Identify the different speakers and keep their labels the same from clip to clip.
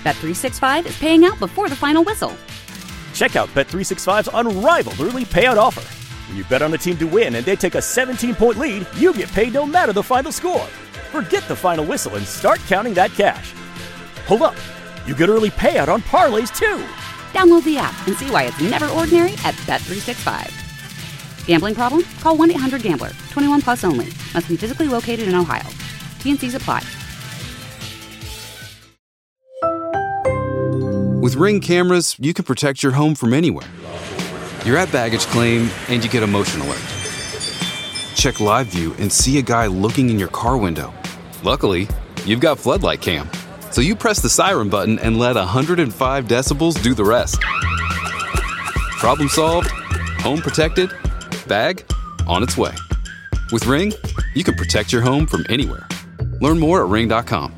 Speaker 1: Bet365 is paying out before the final whistle.
Speaker 2: Check out Bet365's unrivaled early payout offer. When you bet on a team to win and they take a 17-point lead, you get paid no matter the final score. Forget the final whistle and start counting that cash. Hold up. You get early payout on parlays, too.
Speaker 1: Download the app and see why it's never ordinary at Bet365. Gambling problem? Call 1-800-GAMBLER. 21 plus only. Must be physically located in Ohio. T&Cs apply.
Speaker 3: With Ring cameras, you can protect your home from anywhere. You're at baggage claim and you get a motion alert. Check live view and see a guy looking in your car window. Luckily, you've got Floodlight Cam. So you press the siren button and let 105 decibels do the rest. Problem solved, home protected, bag on its way. With Ring, you can protect your home from anywhere. Learn more at ring.com.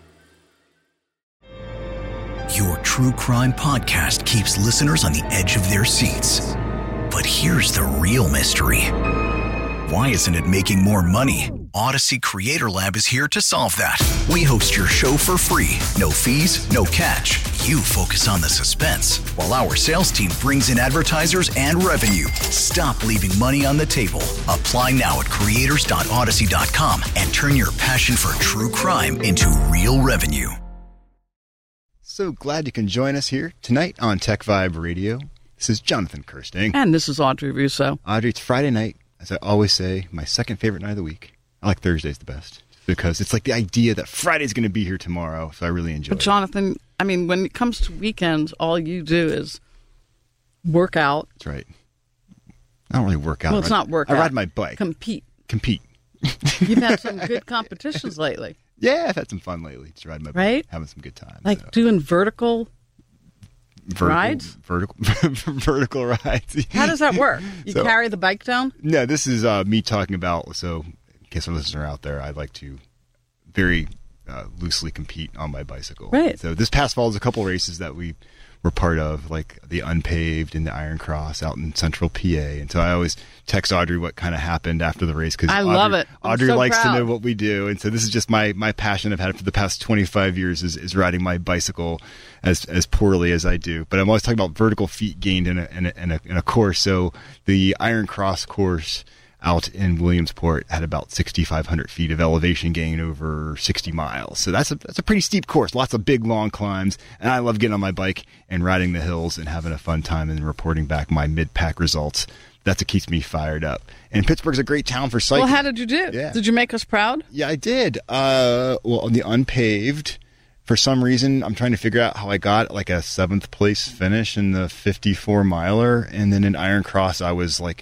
Speaker 4: Your true crime podcast keeps listeners on the edge of their seats. But here's the real mystery. Why isn't it making more money? Odyssey Creator Lab is here to solve that. We host your show for free. No fees, no catch. You focus on the suspense, while our sales team brings in advertisers and revenue. Stop leaving money on the table. Apply now at creators.odyssey.com and turn your passion for true crime into real revenue.
Speaker 5: So glad you can join us here tonight on Tech Vibe Radio. This is Jonathan Kirsting.
Speaker 6: And this is Audrey Russo.
Speaker 5: Audrey, it's Friday night. As I always say, my second favorite night of the week. I like Thursdays the best because it's like the idea that Friday's going to be here tomorrow, so I really enjoy it.
Speaker 6: But Jonathan, I mean, when it comes to weekends, all you do is work out.
Speaker 5: That's right. I don't really work out.
Speaker 6: Well, it's not work out.
Speaker 5: I ride my bike.
Speaker 6: Compete.
Speaker 5: You've
Speaker 6: had some good competitions lately.
Speaker 5: Yeah, I've had some fun lately. Just riding my bike, having some good time.
Speaker 6: Like doing vertical rides?
Speaker 5: Vertical rides.
Speaker 6: How does that work? You carry the bike down?
Speaker 5: No, this is me talking about, so in case our listeners are out there, I like to very loosely compete on my bicycle.
Speaker 6: Right.
Speaker 5: So this past fall was a couple races that we were part of, like the Unpaved and the Iron Cross out in central PA. And so I always text Audrey what kind of happened after the race. Cause
Speaker 6: I love it.
Speaker 5: Audrey likes to know what we do. And so this is just my passion I've had for the past 25 years is riding my bicycle as poorly as I do. But I'm always talking about vertical feet gained in a course. So the Iron Cross course out in Williamsport had about 6,500 feet of elevation gain over 60 miles. So that's a pretty steep course. Lots of big, long climbs. And I love getting on my bike and riding the hills and having a fun time and reporting back my mid-pack results. That's what keeps me fired up. And Pittsburgh's a great town for cycling.
Speaker 6: Well, how did you do?
Speaker 5: Yeah.
Speaker 6: Did you make us proud?
Speaker 5: Yeah, I did. Well, on the Unpaved, for some reason, I'm trying to figure out how I got like a 7th place finish in the 54 miler. And then in Iron Cross, I was like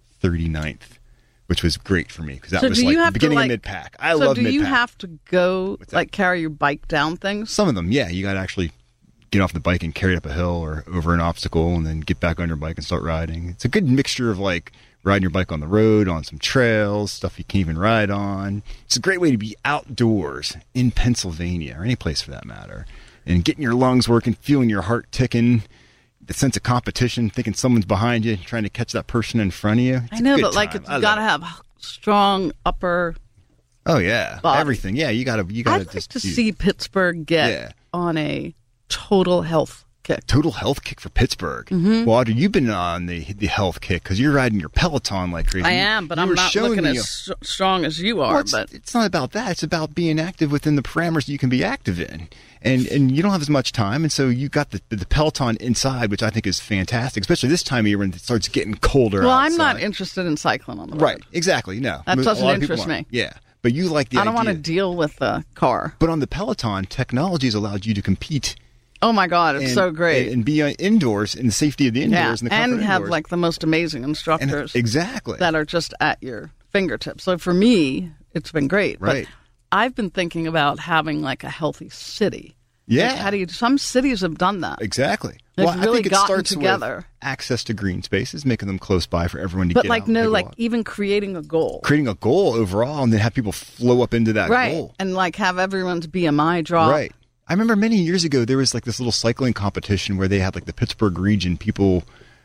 Speaker 5: 39th. Which was great for me because that was like the beginning of mid-pack. I love mid-pack.
Speaker 6: So do you have to go, carry your bike down things?
Speaker 5: Some of them, yeah. You got to actually get off the bike and carry it up a hill or over an obstacle and then get back on your bike and start riding. It's a good mixture of like riding your bike on the road, on some trails, stuff you can't even ride on. It's a great way to be outdoors in Pennsylvania or any place for that matter and getting your lungs working, feeling your heart ticking. The sense of competition, thinking someone's behind you, trying to catch that person in front of you.
Speaker 6: I know, but like it's got to have strong upper.
Speaker 5: Oh yeah,
Speaker 6: body.
Speaker 5: Everything. Yeah, you got to.
Speaker 6: I'd like to see Pittsburgh get on a total health kick.
Speaker 5: Total health kick for Pittsburgh.
Speaker 6: Mm-hmm.
Speaker 5: Well, Audrey, you've been on the health kick because you're riding your Peloton like crazy.
Speaker 6: I am, but I'm not looking as strong as you are.
Speaker 5: Well, it's not about that. It's about being active within the parameters that you can be active in. And you don't have as much time, and so you got the Peloton inside, which I think is fantastic, especially this time of year when it starts getting colder outside.
Speaker 6: I'm not interested in cycling on the road.
Speaker 5: Right, exactly, no.
Speaker 6: That doesn't interest me.
Speaker 5: Yeah, but you like the idea.
Speaker 6: I don't want to deal with the car.
Speaker 5: But on the Peloton, technology has allowed you to compete.
Speaker 6: Oh my God, it's so great.
Speaker 5: And be indoors in the safety of the indoors and the comfort
Speaker 6: and have
Speaker 5: indoors.
Speaker 6: Like the most amazing instructors.
Speaker 5: Exactly.
Speaker 6: That are just at your fingertips. So for me, it's been great.
Speaker 5: Right.
Speaker 6: But I've been thinking about having like a healthy city.
Speaker 5: Yeah.
Speaker 6: Like some cities have done that.
Speaker 5: Exactly.
Speaker 6: They've
Speaker 5: well,
Speaker 6: really
Speaker 5: I think it
Speaker 6: gotten
Speaker 5: starts
Speaker 6: together.
Speaker 5: With access to green spaces, making them close by for everyone to
Speaker 6: but
Speaker 5: get
Speaker 6: like
Speaker 5: out.
Speaker 6: no, like even creating a goal.
Speaker 5: Creating a goal overall and then have people flow up into that goal.
Speaker 6: And like have everyone's BMI drop.
Speaker 5: Right. I remember many years ago there was like this little cycling competition where they had like the Pittsburgh region people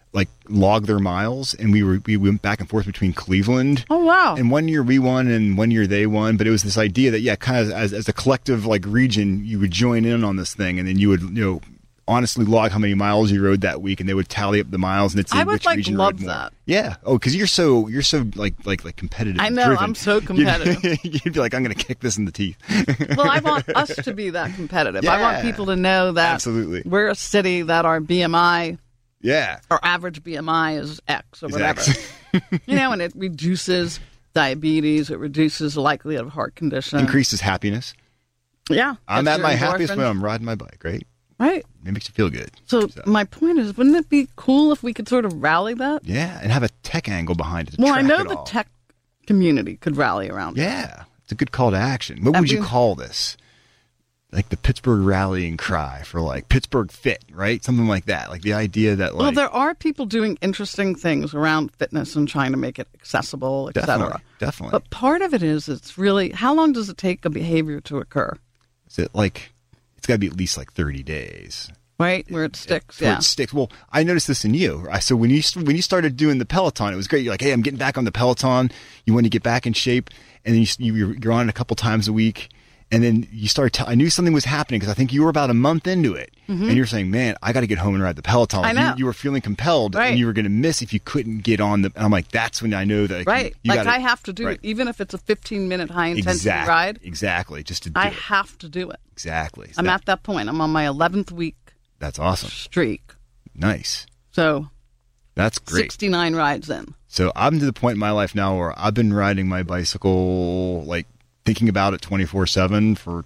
Speaker 5: like log their miles, and we went back and forth between Cleveland.
Speaker 6: Oh wow!
Speaker 5: And one year we won, and one year they won. But it was this idea that kind of as a collective like region, you would join in on this thing, and then you would honestly log how many miles you rode that week, and they would tally up the miles, and it'd say which region rode more.
Speaker 6: That.
Speaker 5: Yeah. Oh, because you're so like competitive.
Speaker 6: I know.
Speaker 5: Driven.
Speaker 6: I'm so competitive.
Speaker 5: You'd be like, I'm going to kick this in the teeth.
Speaker 6: Well, I want us to be that competitive.
Speaker 5: Yeah.
Speaker 6: I want people to know that
Speaker 5: absolutely
Speaker 6: we're a city that our BMI,
Speaker 5: yeah,
Speaker 6: our average BMI is X or whatever.
Speaker 5: X.
Speaker 6: And it reduces diabetes. It reduces the likelihood of heart condition.
Speaker 5: Increases happiness.
Speaker 6: Yeah.
Speaker 5: I'm at my happiest when I'm riding my bike, right?
Speaker 6: Right.
Speaker 5: It makes you feel good.
Speaker 6: So my point is, wouldn't it be cool if we could sort of rally that?
Speaker 5: Yeah, and have a tech angle behind it.
Speaker 6: Well, I know the tech community could rally around it.
Speaker 5: Yeah, it's a good call to action. What would you call this? Like the Pittsburgh rallying cry for like Pittsburgh Fit, right? Something like that. Like the idea that like...
Speaker 6: Well, there are people doing interesting things around fitness and trying to make it accessible, et cetera.
Speaker 5: Definitely.
Speaker 6: But part of it is it's really, how long does it take a behavior to occur?
Speaker 5: Is it like... It's got to be at least like 30 days.
Speaker 6: Right? Where it sticks,
Speaker 5: It sticks. Well, I noticed this in you. So when you started doing the Peloton, it was great. You're like, hey, I'm getting back on the Peloton. You want to get back in shape. And then you're on it a couple times a week. And then you started, I knew something was happening because I think you were about a month into it. Mm-hmm. And you're saying, man, I got to get home and ride the Peloton.
Speaker 6: I know.
Speaker 5: You were feeling compelled and you were going to miss if you couldn't get on the, and I'm like, that's when I know that.
Speaker 6: Right. I have to do it, even if it's a 15-minute high intensity ride.
Speaker 5: Exactly. Just to do it.
Speaker 6: I have to do it.
Speaker 5: Exactly.
Speaker 6: I'm at that point. I'm on my 11th week.
Speaker 5: That's awesome.
Speaker 6: Streak.
Speaker 5: Nice.
Speaker 6: So.
Speaker 5: That's great.
Speaker 6: 69 rides in.
Speaker 5: So I'm to the point in my life now where I've been riding my bicycle, like, thinking about it 24/7 for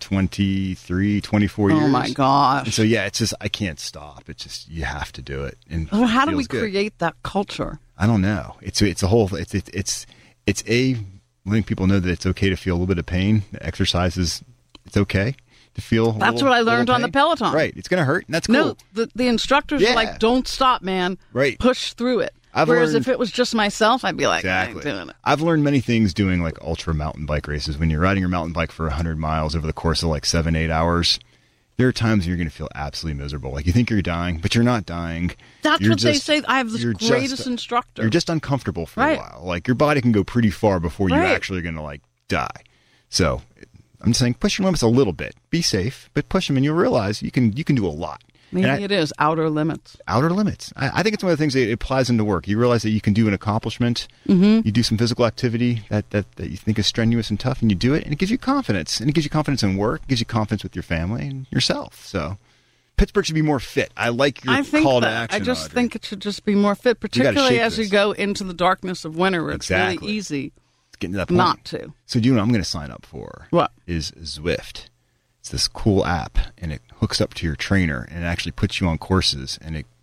Speaker 5: 23, 24 years.
Speaker 6: Oh my gosh.
Speaker 5: And so yeah, it's just I can't stop. It's just you have to do it. And
Speaker 6: well, how do we create that culture?
Speaker 5: I don't know. It's a whole it's letting people know that it's okay to feel a little bit of pain. The exercise is it's okay to feel.
Speaker 6: That's what I learned on the Peloton.
Speaker 5: Right. It's gonna hurt, and that's cool.
Speaker 6: No, the instructors are like, don't stop, man.
Speaker 5: Right.
Speaker 6: Push through it. Whereas if it was just myself, I'd be like, I ain't doing it.
Speaker 5: I've learned many things doing like ultra mountain bike races. When you're riding your mountain bike for 100 miles over the course of like 7-8 hours, there are times when you're going to feel absolutely miserable. Like you think you're dying, but you're not dying.
Speaker 6: That's what they say. I have the greatest instructor.
Speaker 5: You're just uncomfortable for a while. Like your body can go pretty far before you actually are going to like die. So I'm just saying, push your limits a little bit. Be safe, but push them, and you'll realize you can do a lot.
Speaker 6: Maybe it is outer limits.
Speaker 5: Outer limits. I think it's one of the things that it applies into work. You realize that you can do an accomplishment. Mm-hmm. You do some physical activity that you think is strenuous and tough, and you do it, and it gives you confidence. And it gives you confidence in work. It gives you confidence with your family and yourself. So Pittsburgh should be more fit. I like your call to action,
Speaker 6: I just
Speaker 5: Audrey.
Speaker 6: think it should just be more fit, particularly as you go into the darkness of winter where it's really easy
Speaker 5: getting to that point.
Speaker 6: Not to.
Speaker 5: So do you know what I'm going to sign up for?
Speaker 6: What?
Speaker 5: Is Zwift. It's this cool app, and it hooks up to your trainer, and it actually puts you on courses, and it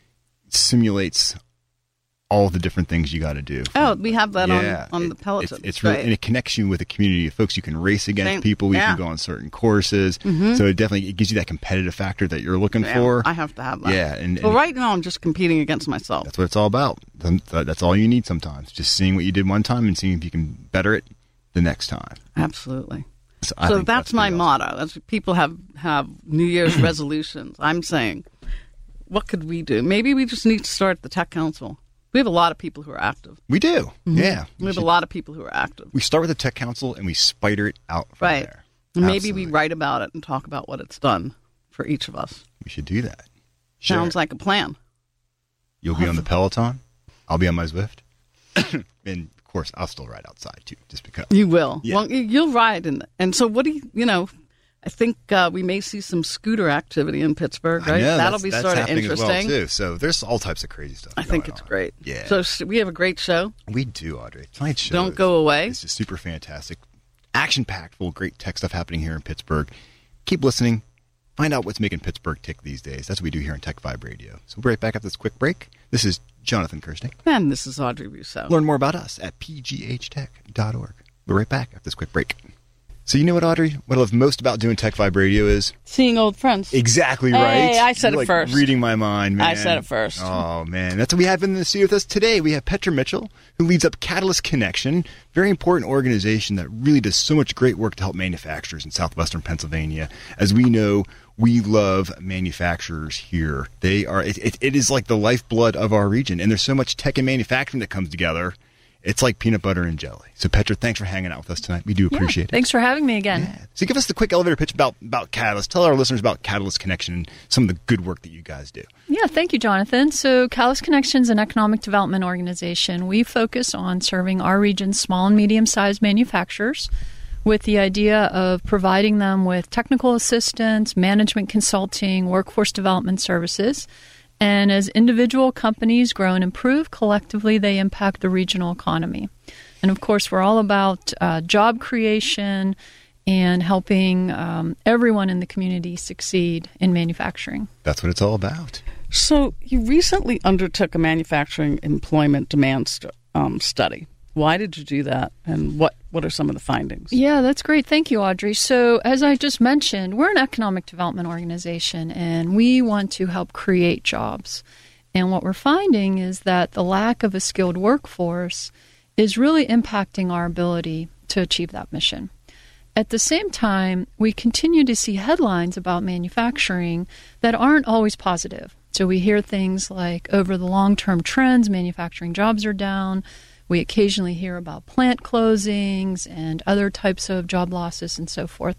Speaker 5: simulates all the different things you got to do.
Speaker 6: Oh, we have that on the Peloton.
Speaker 5: It's really, and it connects you with a community of folks. You can race against people. You can go on certain courses. Mm-hmm. So it gives you that competitive factor that you're looking for.
Speaker 6: I have to have that.
Speaker 5: Yeah. And
Speaker 6: right now I'm just competing against myself.
Speaker 5: That's what it's all about. That's all you need sometimes. Just seeing what you did one time and seeing if you can better it the next time.
Speaker 6: Absolutely.
Speaker 5: So
Speaker 6: that's my motto. That's people have New Year's resolutions. I'm saying, what could we do? Maybe we just need to start the Tech Council. We have a lot of people who are active.
Speaker 5: We do. Mm-hmm. Yeah.
Speaker 6: We have a lot of people who are active.
Speaker 5: We start with the Tech Council and we spider it out from there.
Speaker 6: And maybe we write about it and talk about what it's done for each of us.
Speaker 5: We should do that.
Speaker 6: Sounds like a plan.
Speaker 5: You'll be on the Peloton. I'll be on my Zwift. And of course, I'll still ride outside too, just because.
Speaker 6: You will.
Speaker 5: Yeah.
Speaker 6: Well, you'll ride, and so what do I think we may see some scooter activity in Pittsburgh, right?
Speaker 5: That'll
Speaker 6: be sort of interesting
Speaker 5: as well, too. So there's all types of crazy stuff.
Speaker 6: I think it's great.
Speaker 5: Yeah.
Speaker 6: So we have a great show.
Speaker 5: We do, Audrey. Tonight's show.
Speaker 6: Don't go away.
Speaker 5: It's just super fantastic, action-packed, full of great tech stuff happening here in Pittsburgh. Keep listening. Find out what's making Pittsburgh tick these days. That's what we do here on Tech Vibe Radio. So we'll be right back after this quick break. This is Jonathan Kirsting.
Speaker 6: And this is Audrey Rousseau.
Speaker 5: Learn more about us at pghtech.org. We'll be right back after this quick break. So you know what, Audrey? What I love most about doing Tech Vibe Radio is...
Speaker 6: seeing old friends.
Speaker 5: Exactly right.
Speaker 6: Hey, I said it first.
Speaker 5: Reading my mind, man.
Speaker 6: I said it first.
Speaker 5: Oh, man. That's what we have in the studio with us today. We have Petra Mitchell, who leads up Catalyst Connection, very important organization that really does so much great work to help manufacturers in southwestern Pennsylvania. As we know, we love manufacturers here. They are it is like the lifeblood of our region, and there's so much tech and manufacturing that comes together. It's like peanut butter and jelly. So Petra, thanks for hanging out with us tonight. We do appreciate it.
Speaker 7: Thanks for having me again.
Speaker 5: Yeah. So give us the quick elevator pitch about Catalyst. Tell our listeners about Catalyst Connection and some of the good work that you guys do.
Speaker 7: Yeah, thank you, Jonathan. So Catalyst Connection is an economic development organization. We focus on serving our region's small and medium-sized manufacturers with the idea of providing them with technical assistance, management consulting, workforce development services. And as individual companies grow and improve, collectively they impact the regional economy. And of course, we're all about job creation and helping everyone in the community succeed in manufacturing.
Speaker 5: That's what it's all about.
Speaker 6: So you recently undertook a manufacturing employment demand study. Why did you do that, and what are some of the findings?
Speaker 7: Yeah, that's great. Thank you, Audrey. So as I just mentioned, we're an economic development organization, and we want to help create jobs. And what we're finding is that the lack of a skilled workforce is really impacting our ability to achieve that mission. At the same time, we continue to see headlines about manufacturing that aren't always positive. So we hear things like, over the long-term trends, manufacturing jobs are down. We occasionally hear about plant closings and other types of job losses and so forth.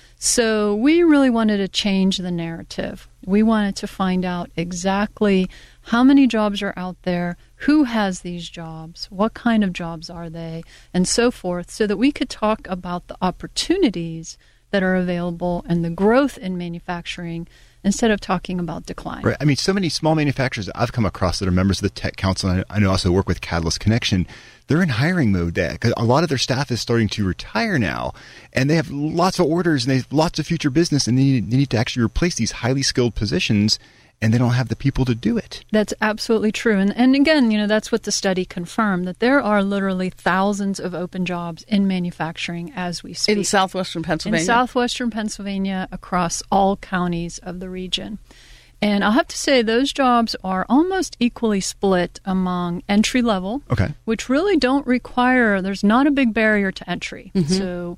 Speaker 7: So we really wanted to change the narrative. We wanted to find out exactly how many jobs are out there, who has these jobs, what kind of jobs are they, and so forth, so that we could talk about the opportunities that are available and the growth in manufacturing instead of talking about decline.
Speaker 5: Right. I mean, so many small manufacturers that I've come across that are members of the Tech Council, and I know also work with Catalyst Connection, they're in hiring mode there because a lot of their staff is starting to retire now, and they have lots of orders and they have lots of future business, and they need to actually replace these highly skilled positions, and they don't have the people to do it.
Speaker 7: That's absolutely true. And again, that's what the study confirmed, that there are literally thousands of open jobs in manufacturing as we speak.
Speaker 6: In southwestern Pennsylvania?
Speaker 7: In southwestern Pennsylvania, across all counties of the region. And I'll have to say those jobs are almost equally split among entry level, which really don't require, there's not a big barrier to entry. Mm-hmm. So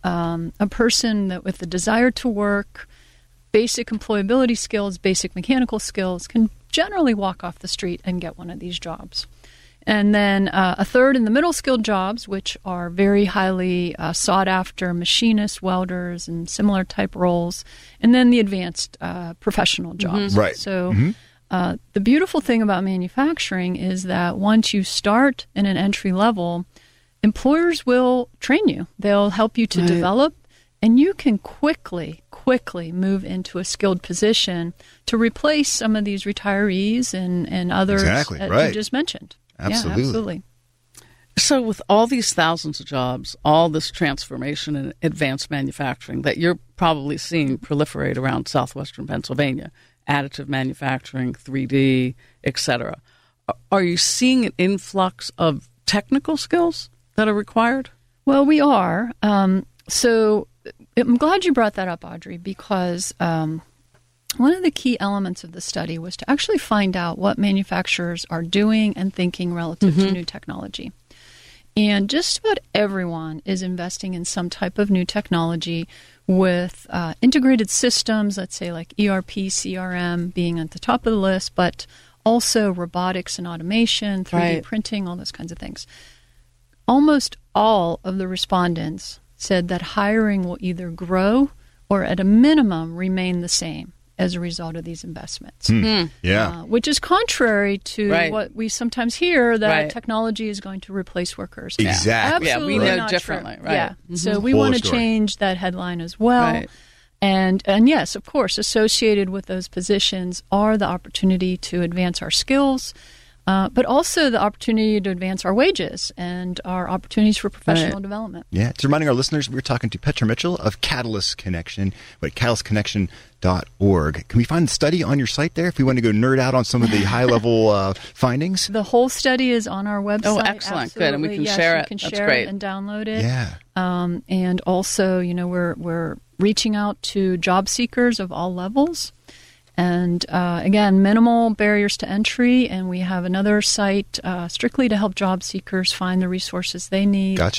Speaker 7: a person that with the desire to work, basic employability skills, basic mechanical skills, can generally walk off the street and get one of these jobs. And then a third in the middle skilled jobs, which are very highly sought after, machinists, welders, and similar type roles. And then the advanced professional jobs.
Speaker 5: Mm-hmm. Right.
Speaker 7: So the beautiful thing about manufacturing is that once you start in an entry level, employers will train you. They'll help you to develop, and you can quickly move into a skilled position to replace some of these retirees and others that you just mentioned.
Speaker 5: Absolutely.
Speaker 7: Yeah, absolutely.
Speaker 6: So with all these thousands of jobs, all this transformation in advanced manufacturing that you're probably seeing proliferate around southwestern Pennsylvania, additive manufacturing, 3D, et cetera, are you seeing an influx of technical skills that are required?
Speaker 7: Well, we are. So I'm glad you brought that up, Audrey, because one of the key elements of the study was to actually find out what manufacturers are doing and thinking relative to new technology. And just about everyone is investing in some type of new technology with integrated systems, let's say like ERP, CRM being at the top of the list, but also robotics and automation, 3D printing, all those kinds of things. Almost all of the respondents said that hiring will either grow or at a minimum remain the same as a result of these investments. Which is contrary to what we sometimes hear, that technology is going to replace workers.
Speaker 5: Exactly.
Speaker 7: Absolutely
Speaker 6: we know
Speaker 7: not
Speaker 6: differently.
Speaker 7: True.
Speaker 6: Right.
Speaker 7: Yeah. So we want to change that headline as well.
Speaker 6: Right.
Speaker 7: And yes, of course, associated with those positions are the opportunity to advance our skills, but also the opportunity to advance our wages and our opportunities for professional development.
Speaker 5: Yeah, it's reminding our listeners, we're talking to Petra Mitchell of Catalyst Connection, at catalystconnection.org. Can we find the study on your site there if we want to go nerd out on some of the high-level findings?
Speaker 7: The whole study is on our website.
Speaker 6: Oh, excellent.
Speaker 7: Absolutely.
Speaker 6: Good, and we can share it.
Speaker 7: You can
Speaker 6: That's
Speaker 7: share
Speaker 6: great.
Speaker 7: it and download it.
Speaker 5: Yeah.
Speaker 7: And also, we're reaching out to job seekers of all levels. And again, minimal barriers to entry, and we have another site strictly to help job seekers find the resources they need.
Speaker 5: Gotcha.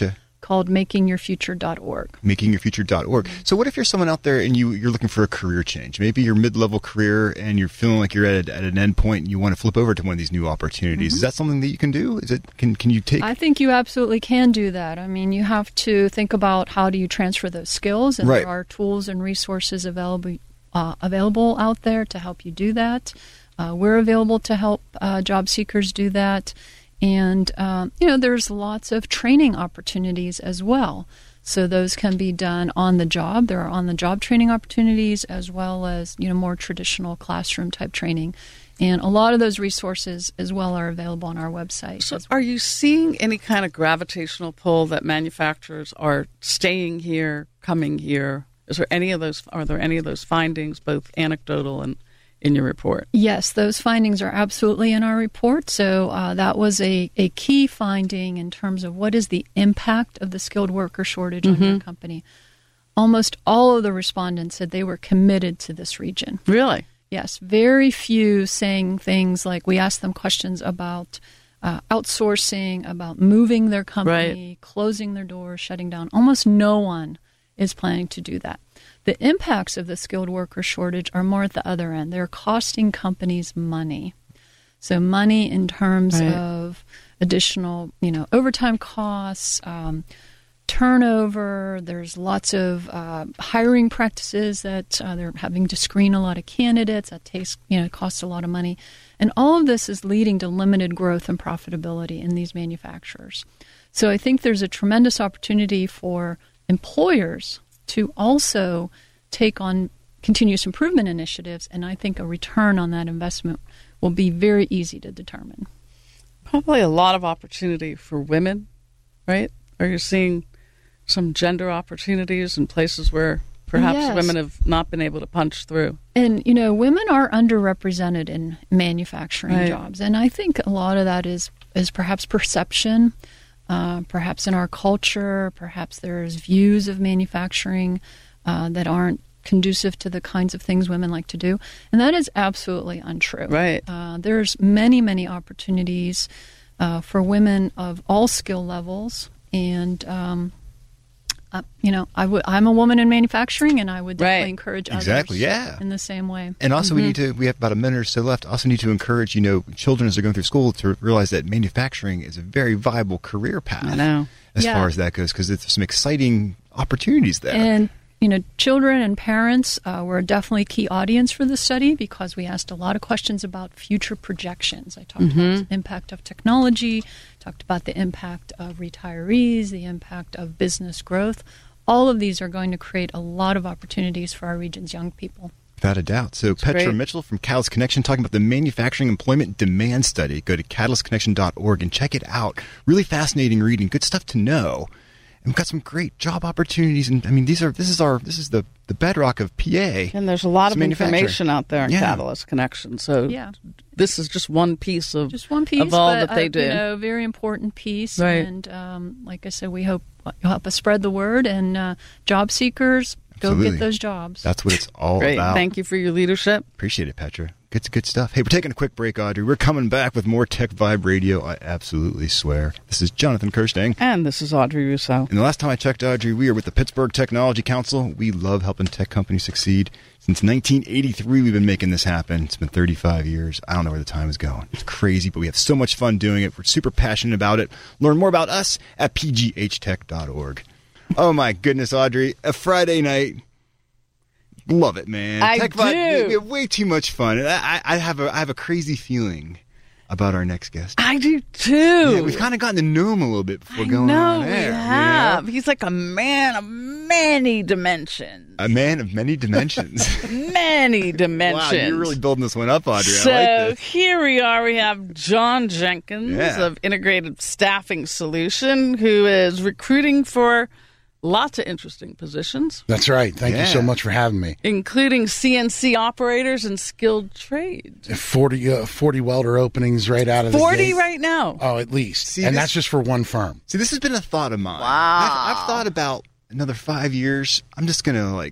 Speaker 7: called makingyourfuture.org.
Speaker 5: Makingyourfuture.org. So what if you're someone out there and you're looking for a career change? Maybe you're mid-level career and you're feeling like you're at an end point and you want to flip over to one of these new opportunities. Is that something that you can do? Can you take?
Speaker 7: I think you absolutely can do that. I mean, you have to think about how do you transfer those skills, and there are tools and resources available out there to help you do that. We're available to help job seekers do that. And, there's lots of training opportunities as well. So those can be done on the job. There are on-the-job training opportunities as well as, more traditional classroom-type training. And a lot of those resources as well are available on our website.
Speaker 6: So are you seeing any kind of gravitational pull that manufacturers are staying here, coming here? Are there any of those findings, both anecdotal and in your report?
Speaker 7: Yes, those findings are absolutely in our report. So that was a key finding in terms of what is the impact of the skilled worker shortage on your company. Almost all of the respondents said they were committed to this region.
Speaker 6: Really?
Speaker 7: Yes, very few saying things like, we asked them questions about outsourcing, about moving their company, closing their doors, shutting down. Almost no one is planning to do that. The impacts of the skilled worker shortage are more at the other end. They're costing companies money. So money in terms of additional, overtime costs, turnover. There's lots of hiring practices that they're having to screen a lot of candidates. That takes, costs a lot of money. And all of this is leading to limited growth and profitability in these manufacturers. So I think there's a tremendous opportunity for employers to also take on continuous improvement initiatives, and I think a return on that investment will be very easy to determine.
Speaker 6: Probably a lot of opportunity for women, right? Are you seeing some gender opportunities in places where perhaps women have not been able to punch through?
Speaker 7: And, women are underrepresented in manufacturing jobs, and I think a lot of that is perhaps perception. Perhaps in our culture, perhaps there's views of manufacturing that aren't conducive to the kinds of things women like to do. And that is absolutely untrue.
Speaker 6: Right.
Speaker 7: There's many, many opportunities for women of all skill levels. And, I'm a woman in manufacturing, and I would definitely encourage others in the same way.
Speaker 5: And also we have about a minute or so left, also need to encourage, children as they're going through school to realize that manufacturing is a very viable career path.
Speaker 6: I know.
Speaker 5: As far as that goes, because there's some exciting opportunities there.
Speaker 7: And, children and parents were definitely a key audience for this study because we asked a lot of questions about future projections. I talked about the impact of technology, talked about the impact of retirees, the impact of business growth. All of these are going to create a lot of opportunities for our region's young people.
Speaker 5: Without a doubt. So that's Petra Mitchell from Catalyst Connection talking about the Manufacturing Employment Demand Study. Go to catalystconnection.org and check it out. Really fascinating reading. Good stuff to know. And we've got some great job opportunities. And I mean, this is the bedrock of PA.
Speaker 6: And there's a lot of information out there in Catalyst Connection. So this is just one piece of all that they do.
Speaker 7: Very important piece.
Speaker 6: Right.
Speaker 7: And like I said, we hope you'll help us spread the word, and job seekers, go get those jobs.
Speaker 5: That's what it's all about.
Speaker 6: Thank you for your leadership.
Speaker 5: Appreciate it, Petra. Good stuff. Hey, we're taking a quick break, Audrey. We're coming back with more Tech Vibe Radio, I absolutely swear. This is Jonathan Kirstang.
Speaker 6: And this is Audrey Russo.
Speaker 5: And the last time I checked, Audrey, we are with the Pittsburgh Technology Council. We love helping tech companies succeed. Since 1983, we've been making this happen. It's been 35 years. I don't know where the time is going. It's crazy, but we have so much fun doing it. We're super passionate about it. Learn more about us at pghtech.org. Oh, my goodness, Audrey. A Friday night. Love it, man.
Speaker 6: I
Speaker 5: Tech
Speaker 6: do.
Speaker 5: Vibe, we have way too much fun. I have a crazy feeling about our next guest.
Speaker 6: I do too.
Speaker 5: Yeah, we've kind of gotten to know him a little bit before going on air.
Speaker 6: We have. He's like a man of many dimensions.
Speaker 5: A man of many dimensions.
Speaker 6: Many dimensions.
Speaker 5: Wow, you're really building this one up, Audrey.
Speaker 6: So
Speaker 5: I like this.
Speaker 6: Here we are. We have John Jenkins of Integrated Staffing Solution, who is recruiting for lots of interesting positions.
Speaker 8: That's right. Thank you so much for having me.
Speaker 6: Including CNC operators and skilled trades.
Speaker 8: 40 welder openings right out of the gate.
Speaker 6: 40 right now.
Speaker 8: Oh, at least.
Speaker 5: See,
Speaker 8: and that's just for one firm.
Speaker 5: See, this has been a thought of mine.
Speaker 6: Wow.
Speaker 5: I've thought about another 5 years. I'm just going to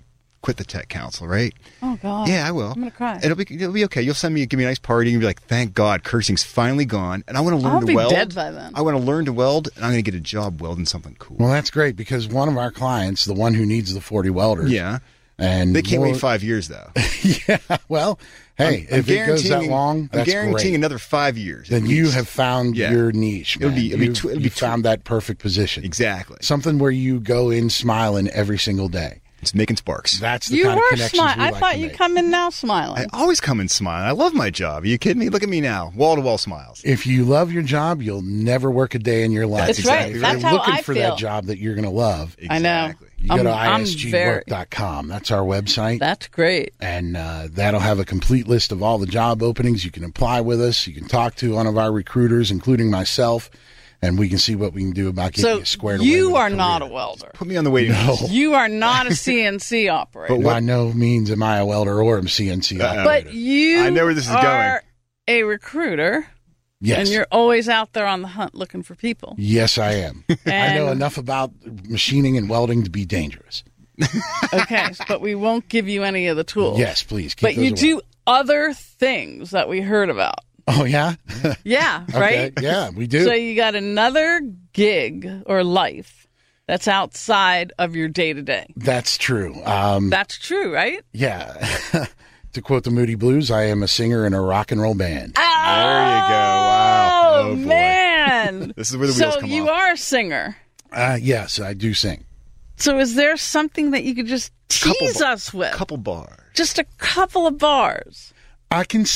Speaker 5: quit the tech council, right?
Speaker 6: Oh, God.
Speaker 5: Yeah, I will.
Speaker 6: I'm going to cry.
Speaker 5: It'll be okay. You'll give me a nice party, and you'll be like, thank God, cursing's finally gone, and I want to learn
Speaker 6: I'll
Speaker 5: to
Speaker 6: be
Speaker 5: weld.
Speaker 6: dead by then.
Speaker 5: I want to learn to weld, and I'm going to get a job welding something cool.
Speaker 8: Well, that's great because one of our clients, the one who needs the 40 welders,
Speaker 5: Yeah.
Speaker 8: and
Speaker 5: They can't wait 5 years, though.
Speaker 8: Yeah, well, hey, if it goes that long,
Speaker 5: I'm
Speaker 8: that's
Speaker 5: guaranteeing
Speaker 8: great.
Speaker 5: another 5 years.
Speaker 8: Then
Speaker 5: at
Speaker 8: you
Speaker 5: least.
Speaker 8: have found
Speaker 5: Yeah.
Speaker 8: your niche.
Speaker 5: It'll
Speaker 8: Man.
Speaker 5: be- it'll be
Speaker 8: You've-
Speaker 5: tw- it'll be
Speaker 8: you
Speaker 5: tw-
Speaker 8: found that perfect position.
Speaker 5: Exactly.
Speaker 8: Something where you go in smiling every single day.
Speaker 5: It's making sparks.
Speaker 8: That's the
Speaker 6: You
Speaker 8: kind of
Speaker 6: were
Speaker 8: connections
Speaker 6: smiling.
Speaker 8: we
Speaker 6: I
Speaker 8: like
Speaker 6: thought
Speaker 8: to
Speaker 6: you
Speaker 8: make.
Speaker 6: come in now smiling.
Speaker 5: I always come in smiling. I love my job. Are you kidding me? Look at me now. Wall-to-wall smiles.
Speaker 8: If you love your job, you'll never work a day in your life.
Speaker 5: That's exactly
Speaker 6: right.
Speaker 5: right.
Speaker 6: That's
Speaker 8: You're
Speaker 6: how
Speaker 8: looking
Speaker 6: I
Speaker 8: for
Speaker 6: feel.
Speaker 8: that job that you're going to love.
Speaker 6: I know.
Speaker 5: Exactly.
Speaker 8: You go to
Speaker 6: I'm
Speaker 8: isgwork.com. That's our website.
Speaker 6: That's great.
Speaker 8: And that'll have a complete list of all the job openings. You can apply with us. You can talk to one of our recruiters, including myself, and we can see what we can do about getting
Speaker 6: So
Speaker 8: you squared away.
Speaker 6: you
Speaker 8: with
Speaker 6: are
Speaker 8: career.
Speaker 6: not a welder.
Speaker 5: Put me on the waiting list.
Speaker 6: You are not a CNC operator.
Speaker 8: By no means am I a welder or a CNC operator.
Speaker 6: But you
Speaker 5: I know where this is
Speaker 6: are a recruiter,
Speaker 8: Yes.
Speaker 6: and you're always out there on the hunt looking for people.
Speaker 8: Yes, I am. I know
Speaker 6: And-
Speaker 8: enough about machining and welding to be dangerous.
Speaker 6: Okay, but we won't give you any of the tools.
Speaker 8: Yes, please. Keep
Speaker 6: But
Speaker 8: those
Speaker 6: you
Speaker 8: away.
Speaker 6: do other things that we heard about.
Speaker 8: Oh, yeah?
Speaker 6: Yeah,
Speaker 8: Okay.
Speaker 6: right?
Speaker 8: Yeah, we do.
Speaker 6: So you got another gig or life that's outside of your day to day.
Speaker 8: That's true.
Speaker 6: That's true, right?
Speaker 8: Yeah. To quote the Moody Blues, I am a singer in a rock and roll band.
Speaker 5: There you go. Wow.
Speaker 6: Oh,
Speaker 5: boy.
Speaker 6: man.
Speaker 5: This is where the wheels
Speaker 6: So
Speaker 5: come
Speaker 6: you
Speaker 5: off.
Speaker 6: are a singer.
Speaker 8: Yes, I do sing.
Speaker 6: So is there something that you could just tease us with?
Speaker 5: Couple bars.
Speaker 6: Just a couple of bars.
Speaker 8: I can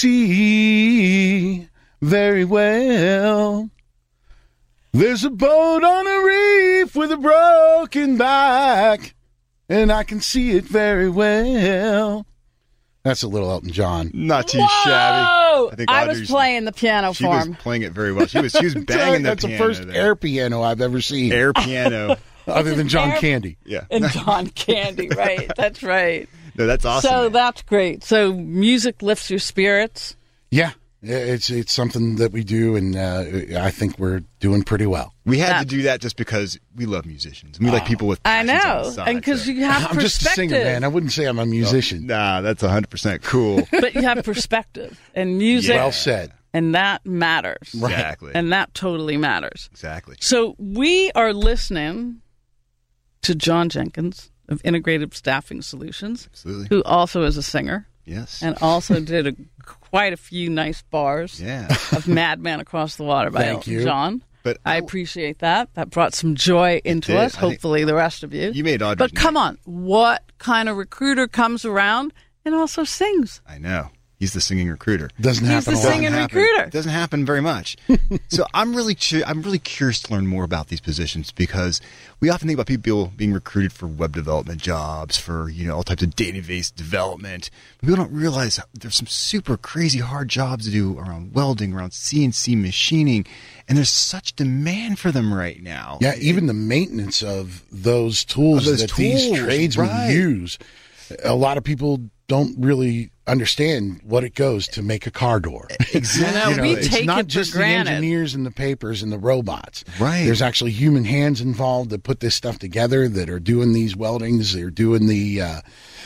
Speaker 8: see very well. There's a boat on a reef with a broken back, and I can see it very well. That's a little Elton John.
Speaker 5: Not too
Speaker 6: Whoa!
Speaker 5: shabby.
Speaker 6: I was
Speaker 5: Audrey's-
Speaker 6: playing the piano
Speaker 5: She
Speaker 6: for
Speaker 5: was
Speaker 6: him.
Speaker 5: playing it very well. She was banging
Speaker 8: That's
Speaker 5: the
Speaker 8: the
Speaker 5: piano
Speaker 8: first
Speaker 5: there.
Speaker 8: air piano I've ever seen,
Speaker 5: Air piano.
Speaker 8: other than John
Speaker 6: air-
Speaker 8: Candy.
Speaker 5: Yeah.
Speaker 6: And John Candy, right? That's right.
Speaker 5: No, that's awesome.
Speaker 6: So
Speaker 5: man.
Speaker 6: that's great. So music lifts your spirits.
Speaker 8: Yeah, it's something that we do, and I think we're doing pretty well.
Speaker 5: We had
Speaker 6: That-
Speaker 5: to do that just because we love musicians. We like people with
Speaker 6: I
Speaker 5: passions on the
Speaker 6: know.
Speaker 5: side,
Speaker 6: And because
Speaker 5: so.
Speaker 6: you have
Speaker 8: I'm just a
Speaker 6: perspective.
Speaker 8: singer, man. I wouldn't say I'm a musician.
Speaker 5: Nah, that's 100% cool.
Speaker 6: But you have perspective and music.
Speaker 8: Well said.
Speaker 6: And that matters.
Speaker 5: Exactly.
Speaker 6: And that totally matters.
Speaker 5: Exactly.
Speaker 6: So we are listening to John Jenkins of Integrated Staffing Solutions,
Speaker 5: Absolutely.
Speaker 6: who also is a singer
Speaker 5: Yes.
Speaker 6: and also did quite a few nice bars
Speaker 5: Yeah.
Speaker 6: of Madman Across the Water by
Speaker 8: Thank
Speaker 6: Elton
Speaker 8: you.
Speaker 6: John.
Speaker 5: But
Speaker 6: I appreciate that. That brought some joy into
Speaker 5: did.
Speaker 6: us,
Speaker 5: I think-
Speaker 6: hopefully the rest of you.
Speaker 5: You made Audrey's
Speaker 6: But come
Speaker 5: night.
Speaker 6: on, what kind of recruiter comes around and also sings?
Speaker 5: I know. He's the singing recruiter.
Speaker 8: Doesn't
Speaker 6: He's
Speaker 8: happen
Speaker 6: the
Speaker 8: a lot.
Speaker 6: singing
Speaker 5: Doesn't happen.
Speaker 6: recruiter.
Speaker 5: It doesn't happen very much. So I'm really curious to learn more about these positions because we often think about people being recruited for web development jobs, for all types of database development. But people don't realize there's some super crazy hard jobs to do around welding, around CNC machining, and there's such demand for them right now.
Speaker 8: Yeah, even the maintenance of those tools
Speaker 5: Of those
Speaker 8: that these
Speaker 5: tools,
Speaker 8: tradesmen
Speaker 5: right.
Speaker 8: use. A lot of people don't really understand what it goes to make a car door.
Speaker 5: Exactly.
Speaker 6: You know, we
Speaker 8: it's
Speaker 6: take
Speaker 8: not
Speaker 6: it for
Speaker 8: just the
Speaker 6: granted.
Speaker 8: engineers and the papers and the robots.
Speaker 5: Right.
Speaker 8: There's actually human hands involved that put this stuff together, that are doing these weldings. They're doing the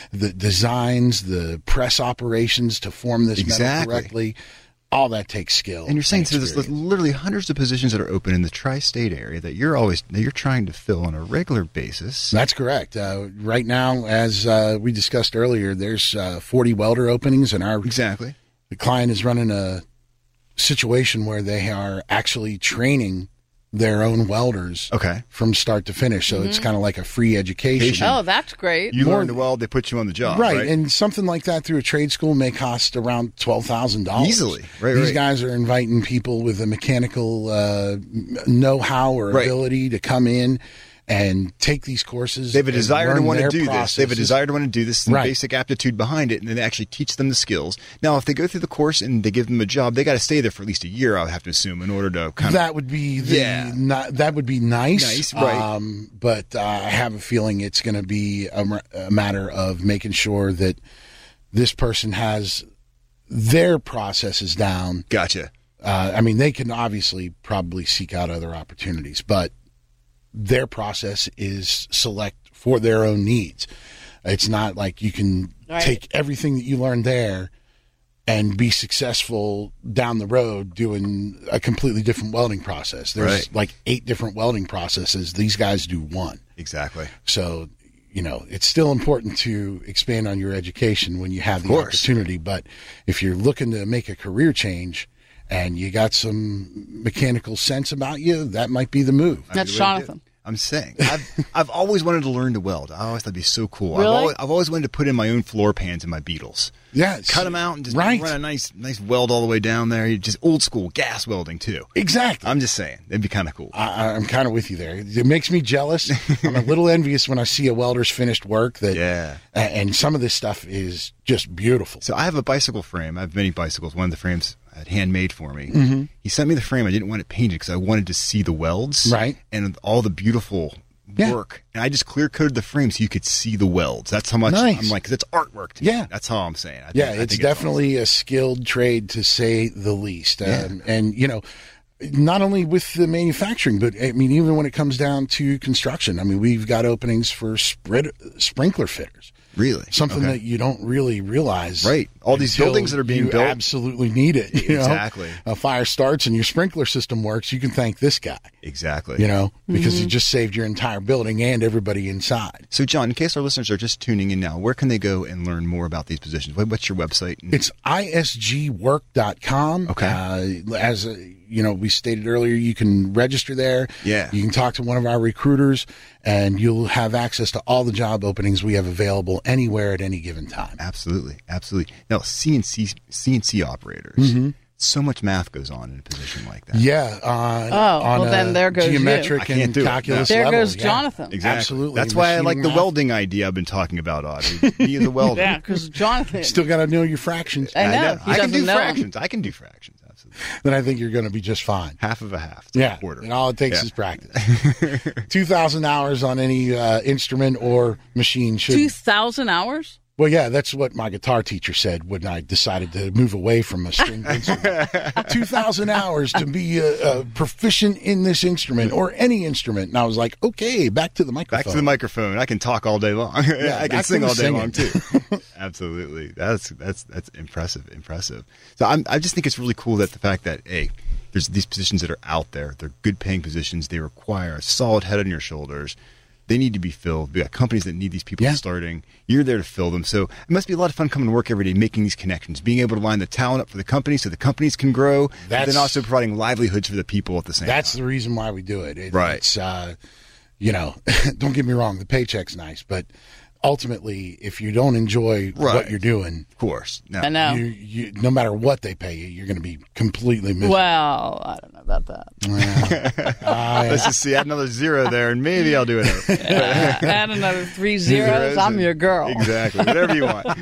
Speaker 8: designs, the press operations to form this metal
Speaker 5: Exactly.
Speaker 8: correctly. All that takes skill.
Speaker 5: And you're saying so there's
Speaker 8: experience.
Speaker 5: literally hundreds of positions that are open in the tri-state area that you're trying to fill on a regular basis.
Speaker 8: That's correct. Right now, as we discussed earlier, there's 40 welder openings, and
Speaker 5: Exactly.
Speaker 8: the client is running a situation where they are actually training their own welders
Speaker 5: Okay.
Speaker 8: from start to finish. So it's kind of like a free education.
Speaker 6: Oh, that's great.
Speaker 5: You
Speaker 8: More-
Speaker 5: learn to weld, they put you on the job.
Speaker 8: Right,
Speaker 5: Right.
Speaker 8: and something like that through a trade school may cost around $12,000
Speaker 5: Easily. Right,
Speaker 8: These
Speaker 5: right.
Speaker 8: guys are inviting people with a mechanical know-how or
Speaker 5: Right.
Speaker 8: ability to come in and take these courses.
Speaker 5: They have a
Speaker 8: and
Speaker 5: desire to
Speaker 8: learn
Speaker 5: want to
Speaker 8: their
Speaker 5: do this. They have a
Speaker 8: processes.
Speaker 5: desire to want to do this, some
Speaker 8: Right.
Speaker 5: basic aptitude behind it, and then they actually teach them the skills. Now, if they go through the course and they give them a job, they got to stay there for at least a year, I would have to assume, in order to kind of.
Speaker 8: That would be that would be nice.
Speaker 5: Nice, right.
Speaker 8: But I have a feeling it's going to be a matter of making sure that this person has their processes down.
Speaker 5: Gotcha.
Speaker 8: I mean, they can obviously probably seek out other opportunities, but their process is select for their own needs. It's not like you can take everything that you learned there and be successful down the road doing a completely different welding process. There's like 8 different welding processes. These guys do one.
Speaker 5: Exactly.
Speaker 8: So, it's still important to expand on your education when you have the opportunity. But if you're looking to make a career change and you got some mechanical sense about you, that might be the move.
Speaker 6: That's Jonathan.
Speaker 5: I'm saying I've always wanted to learn to weld. I always thought it'd be so cool.
Speaker 6: Really?
Speaker 5: I've always wanted to put in my own floor pans in my Beetles.
Speaker 8: Yeah,
Speaker 5: cut them out and just run a nice weld all the way down there. Just old school gas welding too.
Speaker 8: Exactly.
Speaker 5: I'm just saying it'd be kind of cool.
Speaker 8: I'm kind of with you there. It makes me jealous. I'm a little envious when I see a welder's finished work. And some of this stuff is just beautiful.
Speaker 5: So I have a bicycle frame. I have many bicycles. One of the frames I had handmade for me. Mm-hmm. He sent me the frame. I didn't want it painted because I wanted to see the welds, and all the beautiful work. And I just clear coated the frame so you could see the welds. That's how much I'm like, because it's artwork to me. That's how I'm saying. I think
Speaker 8: it's definitely a skilled trade, to say the least. And not only with the manufacturing, but I mean, even when it comes down to construction, I mean, we've got openings for sprinkler fitters.
Speaker 5: Really?
Speaker 8: Something that you don't really realize.
Speaker 5: Right. All these buildings that are being built.
Speaker 8: You absolutely need it.
Speaker 5: Exactly.
Speaker 8: A fire starts and your sprinkler system works, you can thank this guy.
Speaker 5: Exactly.
Speaker 8: Because you just saved your entire building and everybody inside.
Speaker 5: So, John, in case our listeners are just tuning in now, where can they go and learn more about these positions? What's your website?
Speaker 8: It's isgwork.com.
Speaker 5: Okay.
Speaker 8: As we stated earlier, you can register there.
Speaker 5: Yeah.
Speaker 8: You can talk to one of our recruiters, and you'll have access to all the job openings we have available anywhere at any given time.
Speaker 5: Absolutely. Absolutely. Now, CNC operators. Mm-hmm. So much math goes on in a position like that.
Speaker 8: Yeah.
Speaker 6: Then there goes
Speaker 8: geometric and calculus
Speaker 6: There
Speaker 8: level.
Speaker 6: goes Jonathan.
Speaker 5: Exactly.
Speaker 8: Absolutely.
Speaker 5: That's why I like the welding idea I've been talking about, Audrey. Be the welder.
Speaker 6: Yeah, because Jonathan.
Speaker 8: Still got to know your fractions.
Speaker 6: I know.
Speaker 5: I can do fractions. I can do fractions. Absolutely.
Speaker 8: Then I think you're going to be just fine.
Speaker 5: Half of a half.
Speaker 8: Yeah.
Speaker 5: A quarter.
Speaker 8: And all it takes is practice. 2,000 hours on any instrument or machine should.
Speaker 6: 2,000 hours?
Speaker 8: Well, yeah, that's what my guitar teacher said when I decided to move away from a stringed instrument. 2,000 hours to be proficient in this instrument or any instrument. And I was like, okay, back to the microphone.
Speaker 5: Back to the microphone. I can talk all day long. I can sing all day long, too. Absolutely. That's impressive. So I just think it's really cool that the fact that, there's these positions that are out there. They're good paying positions. They require a solid head on your shoulders. They need to be filled. We got companies that need these people starting. You're there to fill them. So it must be a lot of fun coming to work every day, making these connections, being able to line the talent up for the company so the companies can grow, but then also providing livelihoods for the people at the same time.
Speaker 8: That's the reason why we do it.
Speaker 5: Right.
Speaker 8: It's, don't get me wrong, the paycheck's nice, but ultimately, if you don't enjoy what you're doing,
Speaker 5: of course,
Speaker 6: I know.
Speaker 8: You no matter what they pay you, you're going to be completely miserable.
Speaker 6: Well, I don't know about that.
Speaker 5: Let's just see, add another 0 there, and maybe I'll do it.
Speaker 6: Add another 3 zeros. I'm your girl.
Speaker 5: Exactly, whatever you want.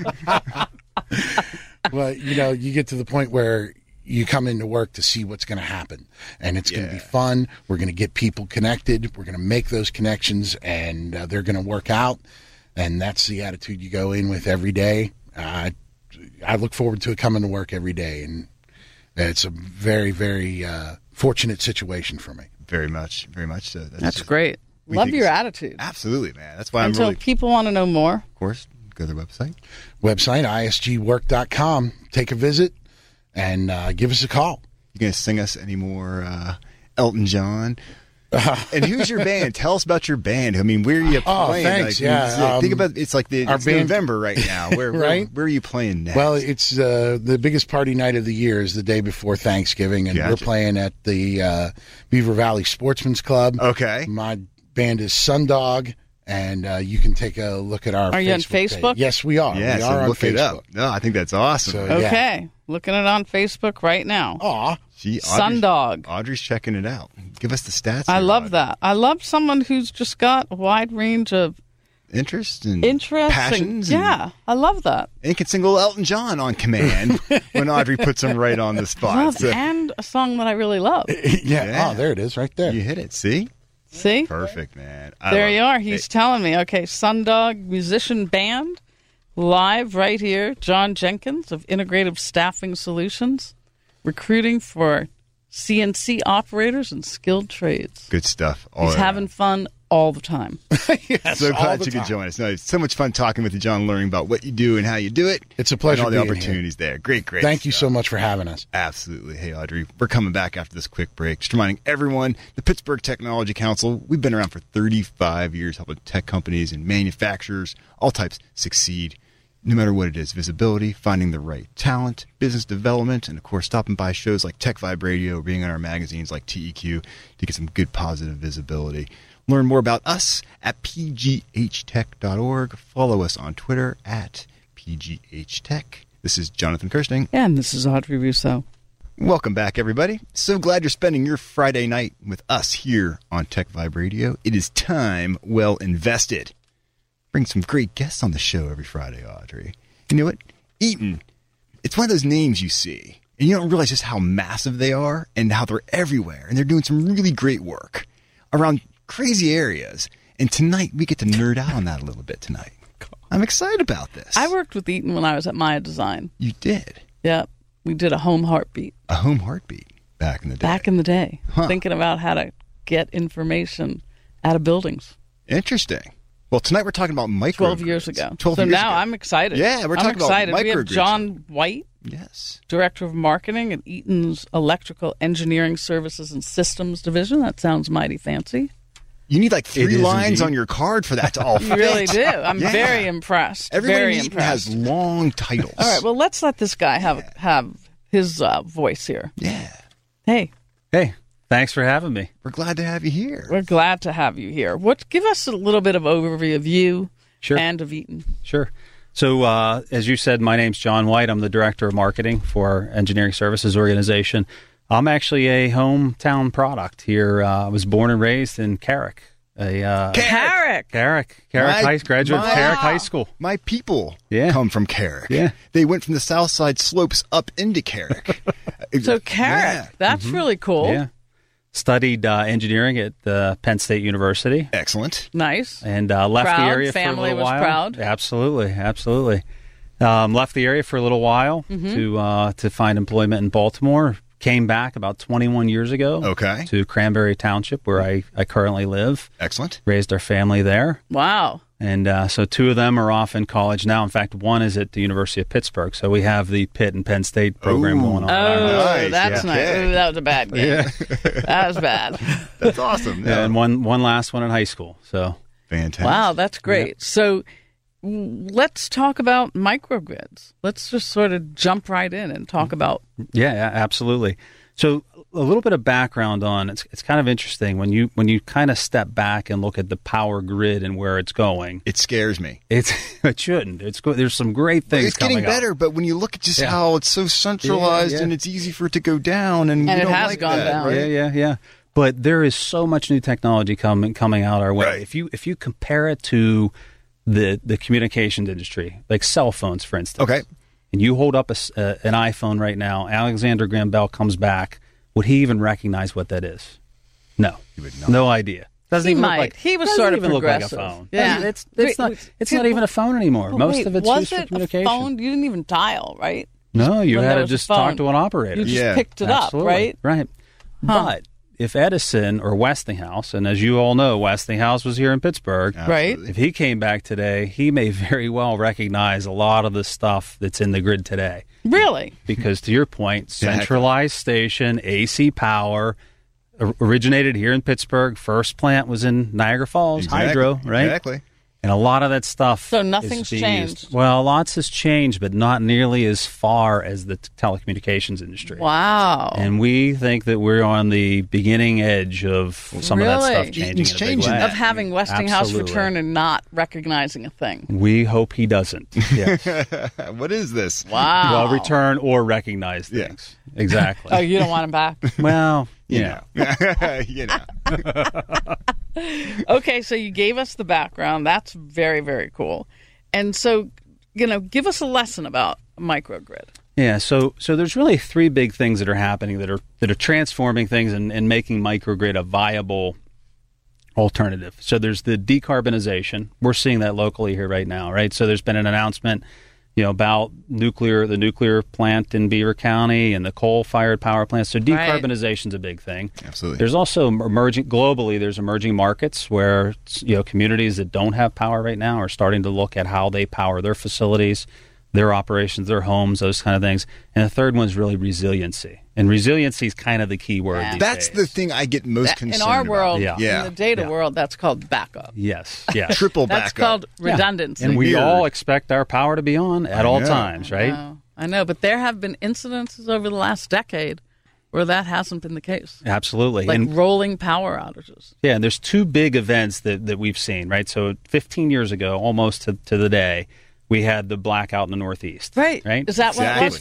Speaker 8: Well, you get to the point where you come into work to see what's going to happen, and it's going to be fun. We're going to get people connected. We're going to make those connections, and they're going to work out. And that's the attitude you go in with every day. I look forward to coming to work every day, and it's a very, very fortunate situation for me.
Speaker 5: Very much so.
Speaker 6: That's great. Love your attitude.
Speaker 5: Absolutely, man. That's why
Speaker 6: Until people want to know more.
Speaker 5: Of course, go to their website.
Speaker 8: isgwork.com. Take a visit and give us a call.
Speaker 5: You going to sing us any more Elton John? And who's your band? Tell us about your band. I mean, where are you playing?
Speaker 8: Thanks.
Speaker 5: Think about it's like it's November right now. Where are you playing next?
Speaker 8: Well, it's the biggest party night of the year is the day before Thanksgiving, and we're playing at the Beaver Valley Sportsman's Club.
Speaker 5: Okay.
Speaker 8: My band is Sundog, and you can take a look at our.
Speaker 6: Are you on Facebook?
Speaker 8: Page. Yes, we are.
Speaker 5: Yeah,
Speaker 8: we
Speaker 5: so
Speaker 8: are
Speaker 5: look
Speaker 8: on
Speaker 5: it
Speaker 8: Facebook.
Speaker 5: up. No, I think that's awesome.
Speaker 8: So,
Speaker 6: okay, looking it on Facebook right now.
Speaker 8: Aw.
Speaker 6: Sundog.
Speaker 5: Audrey's checking it out. Give us the stats.
Speaker 6: I love that. I love someone who's just got a wide range of
Speaker 5: interest and passions.
Speaker 6: I love that.
Speaker 5: And can sing a little Elton John on command when Audrey puts him right on the spot.
Speaker 6: And a song that I really love.
Speaker 8: Yeah. Oh, there it is right there.
Speaker 5: You hit it. See? Perfect, man.
Speaker 6: There you are. He's telling me. Okay, Sundog Musician Band, live right here. John Jenkins of Integrative Staffing Solutions. Recruiting for CNC operators and skilled trades.
Speaker 5: Good stuff.
Speaker 6: He's having fun all the time.
Speaker 8: Yes,
Speaker 5: So
Speaker 8: all
Speaker 5: glad
Speaker 8: the
Speaker 5: you could
Speaker 8: time.
Speaker 5: join us. No, it's so much fun talking with you, John, learning about what you do and how you do it.
Speaker 8: It's a pleasure
Speaker 5: And all the
Speaker 8: being here.
Speaker 5: opportunities there. Great.
Speaker 8: Thank you
Speaker 5: stuff.
Speaker 8: so much for having us.
Speaker 5: Absolutely. Hey, Audrey, we're coming back after this quick break. Just reminding everyone, the Pittsburgh Technology Council, we've been around for 35 years, helping tech companies and manufacturers, all types, succeed. No matter what it is, visibility, finding the right talent, business development, and of course, stopping by shows like Tech Vibe Radio, being on our magazines like TEQ to get some good positive visibility. Learn more about us at pghtech.org. Follow us on Twitter at pghtech. This is Jonathan Kirsting.
Speaker 6: And this is Audrey Russo.
Speaker 5: Welcome back, everybody. So glad you're spending your Friday night with us here on Tech Vibe Radio. It is time well invested. Bring some great guests on the show every Friday, Audrey. You know what? Eaton, it's one of those names you see, and you don't realize just how massive they are and how they're everywhere, and they're doing some really great work around crazy areas. And tonight, we get to nerd out on that a little bit tonight. I'm excited about this.
Speaker 6: I worked with Eaton when I was at Maya Design.
Speaker 5: You did?
Speaker 6: Yeah, we did a home heartbeat.
Speaker 5: A home heartbeat back in the day.
Speaker 6: Back in the day,
Speaker 5: Huh.
Speaker 6: thinking about how to get information out of buildings.
Speaker 5: Interesting. Well, tonight we're talking about microgrids.
Speaker 6: 12 years ago.
Speaker 5: 12
Speaker 6: so
Speaker 5: years
Speaker 6: now
Speaker 5: ago.
Speaker 6: I'm excited.
Speaker 5: Yeah, we're talking about
Speaker 6: excited. We have
Speaker 5: microgrids.
Speaker 6: John White,
Speaker 5: Yes.
Speaker 6: Director of Marketing at Eaton's Electrical Engineering Services and Systems Division. That sounds mighty fancy.
Speaker 5: You need like 3
Speaker 9: is
Speaker 5: lines
Speaker 9: indeed.
Speaker 5: on your card for that to all fit.
Speaker 6: You really do. I'm
Speaker 5: Yeah.
Speaker 6: very impressed.
Speaker 5: Everyone
Speaker 6: very
Speaker 5: in Eaton
Speaker 6: impressed.
Speaker 5: has long titles.
Speaker 6: All right, well, let's let this guy have his voice here.
Speaker 5: Yeah.
Speaker 6: Hey,
Speaker 9: Hey, thanks for having me.
Speaker 5: We're glad to have you here.
Speaker 6: we're glad to have you here. Give us a little bit of overview of you
Speaker 9: Sure.
Speaker 6: and of Eaton.
Speaker 9: Sure. So, as you said, my name's John White. I'm the Director of Marketing for our Engineering Services organization. I'm actually a hometown product here. I was born and raised in Carrick.
Speaker 6: Carrick.
Speaker 9: Carrick
Speaker 5: My-
Speaker 9: graduate of
Speaker 5: my-
Speaker 9: Carrick High School.
Speaker 5: My people
Speaker 9: Yeah.
Speaker 5: come from Carrick.
Speaker 9: Yeah.
Speaker 5: They went from the south side slopes up into Carrick.
Speaker 6: So Carrick,
Speaker 5: Yeah.
Speaker 6: that's really cool.
Speaker 9: Yeah. Studied engineering at Penn State University.
Speaker 5: Excellent.
Speaker 6: Nice.
Speaker 9: And left
Speaker 6: Proud?
Speaker 9: the area
Speaker 6: Family
Speaker 9: for a little
Speaker 6: was
Speaker 9: while.
Speaker 6: proud?
Speaker 9: Absolutely. Left the area for a little while to find employment in Baltimore. Came back about 21 years ago.
Speaker 5: Okay.
Speaker 9: To Cranberry Township, where I currently live.
Speaker 5: Excellent.
Speaker 9: Raised our family there.
Speaker 6: Wow.
Speaker 9: And so 2 of them are off in college now. In fact, one is at the University of Pittsburgh. So we have the Pitt and Penn State program
Speaker 5: Ooh.
Speaker 9: going on.
Speaker 6: Oh,
Speaker 5: Nice.
Speaker 6: that's
Speaker 5: Yeah.
Speaker 6: nice.
Speaker 5: Okay.
Speaker 6: Ooh, that was a bad game. That was bad.
Speaker 5: That's awesome. Yeah.
Speaker 9: And one last one in high school. So
Speaker 5: Fantastic.
Speaker 6: Wow, that's great. So let's talk about microgrids. Let's just sort of jump right in and talk about.
Speaker 9: yeah, absolutely. So a little bit of background on it's kind of interesting when you kind of step back and look at the power grid and where it's going.
Speaker 5: It scares me.
Speaker 9: It shouldn't. There's some great things
Speaker 5: It's getting
Speaker 9: coming up.
Speaker 5: better, but when you look at just
Speaker 9: Yeah.
Speaker 5: how it's so centralized
Speaker 9: Yeah.
Speaker 5: and it's easy for it to go down, and we
Speaker 6: it
Speaker 5: don't
Speaker 6: has
Speaker 5: like
Speaker 6: gone
Speaker 5: that,
Speaker 6: down.
Speaker 5: right?
Speaker 9: Yeah. But there is so much new technology coming out our way.
Speaker 5: Right.
Speaker 9: If you compare it to the communications industry, like cell phones, for instance.
Speaker 5: Okay.
Speaker 9: And you hold up an iPhone right now. Alexander Graham Bell comes back. Would he even recognize what that is? No.
Speaker 5: He would not.
Speaker 9: No idea. Doesn't
Speaker 6: He
Speaker 9: even
Speaker 6: might.
Speaker 9: look like
Speaker 6: He was
Speaker 9: doesn't
Speaker 6: sort of
Speaker 9: even look like a
Speaker 6: progressive.
Speaker 9: phone.
Speaker 6: Yeah.
Speaker 9: It's
Speaker 6: Wait,
Speaker 9: not.
Speaker 6: wait,
Speaker 9: It's not even a phone anymore. Most
Speaker 6: Wait,
Speaker 9: of it's
Speaker 6: was
Speaker 9: used for
Speaker 6: it
Speaker 9: communication.
Speaker 6: a phone? You didn't even dial, right?
Speaker 9: No, you
Speaker 6: When
Speaker 9: had
Speaker 6: there
Speaker 9: to
Speaker 6: was a
Speaker 9: just
Speaker 6: phone,
Speaker 9: talk to an operator.
Speaker 6: You just
Speaker 5: Yeah.
Speaker 6: picked it
Speaker 9: Absolutely.
Speaker 6: up, right?
Speaker 9: Right.
Speaker 6: Huh.
Speaker 9: But if Edison or Westinghouse, and as you all know, Westinghouse was here in Pittsburgh.
Speaker 6: Right.
Speaker 9: If he came back today, he may very well recognize a lot of the stuff that's in the grid today.
Speaker 6: Really?
Speaker 9: Because to your point,
Speaker 5: Exactly.
Speaker 9: centralized station, AC power, originated here in Pittsburgh. First plant was in Niagara Falls,
Speaker 5: Exactly.
Speaker 9: Hydro, right?
Speaker 5: Exactly.
Speaker 9: And a lot of that stuff
Speaker 6: So
Speaker 9: is
Speaker 6: nothing's
Speaker 9: being
Speaker 6: changed.
Speaker 9: used. Well, lots has changed, but not nearly as far as the telecommunications industry.
Speaker 6: Wow.
Speaker 9: And we think that we're on the beginning edge of some of that
Speaker 6: Really?
Speaker 9: stuff changing
Speaker 5: It's
Speaker 9: in a big
Speaker 5: changing.
Speaker 9: way.
Speaker 6: Of having Westinghouse
Speaker 9: Absolutely.
Speaker 6: return and not recognizing a thing.
Speaker 9: We hope he doesn't. Yes.
Speaker 5: What is this?
Speaker 6: Wow.
Speaker 9: Well, return or recognize
Speaker 5: Yeah.
Speaker 9: things. Exactly.
Speaker 6: Oh, you don't want him back?
Speaker 9: Well,
Speaker 5: You know. You know.
Speaker 6: Okay, so you gave us the background. That's very, very cool. And so, give us a lesson about a microgrid.
Speaker 9: Yeah, so there's really 3 big things that are happening that are transforming things and making microgrid a viable alternative. So there's the decarbonization. We're seeing that locally here right now, right? So there's been an announcement about the nuclear plant in Beaver County and the coal-fired power plants. So decarbonization is a big thing.
Speaker 5: Absolutely.
Speaker 9: There's also globally, there's emerging markets where communities that don't have power right now are starting to look at how they power their facilities, their operations, their homes, those kind of things. And the third one is really resiliency. And resiliency is kind of the key word these
Speaker 5: That's
Speaker 9: days.
Speaker 5: the thing I get most concerned
Speaker 6: in our world,
Speaker 5: about.
Speaker 6: in the data world, that's called backup.
Speaker 9: Yes. Yeah.
Speaker 5: Triple backup.
Speaker 6: That's called redundancy.
Speaker 9: And we all expect our power to be on at all times, right?
Speaker 6: I know, but there have been incidences over the last decade where that hasn't been the case.
Speaker 9: Absolutely.
Speaker 6: Like
Speaker 9: and
Speaker 6: rolling power outages.
Speaker 9: Yeah, and there's two big events that we've seen, right? So 15 years ago, almost to the day, we had the blackout in the Northeast.
Speaker 6: Right.
Speaker 9: Is
Speaker 6: that what it was?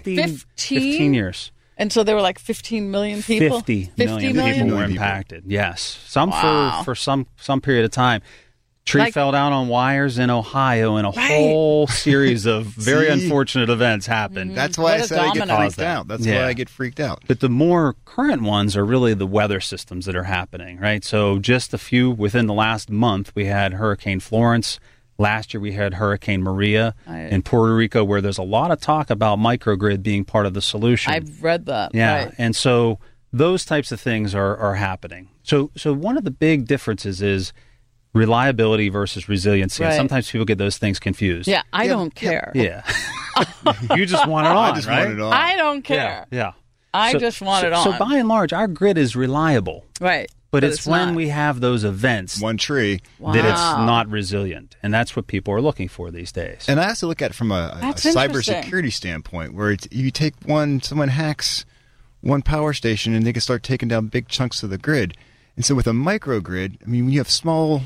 Speaker 9: 15 years.
Speaker 6: And so there were like 15 million people?
Speaker 9: 50 million people were impacted, yes. Some for some period of time. Tree fell down on wires in Ohio, and a whole series of very unfortunate events happened.
Speaker 5: That's why I said I get freaked out. That's why I get freaked out.
Speaker 9: But the more current ones are really the weather systems that are happening, right? So just a few within the last month, we had Hurricane Florence. Last year, we had Hurricane Maria in Puerto Rico, where there's a lot of talk about microgrid being part of the solution.
Speaker 6: I've read that.
Speaker 9: Yeah,
Speaker 6: right.
Speaker 9: And so those types of things are happening. So one of the big differences is reliability versus resiliency. And sometimes people get those things confused.
Speaker 6: Yeah, I don't care.
Speaker 9: Yeah. You just want it on,
Speaker 5: I just
Speaker 9: right?
Speaker 5: want it on.
Speaker 6: I don't care.
Speaker 9: Yeah.
Speaker 6: I just want it on.
Speaker 9: So by and large, our grid is reliable.
Speaker 6: Right.
Speaker 9: But it's when we have those events
Speaker 5: one tree
Speaker 9: that it's not resilient. And that's what people are looking for these days.
Speaker 5: And I also look at it from a cybersecurity standpoint, where you take someone hacks one power station and they can start taking down big chunks of the grid. And so with a microgrid, I mean, when you have small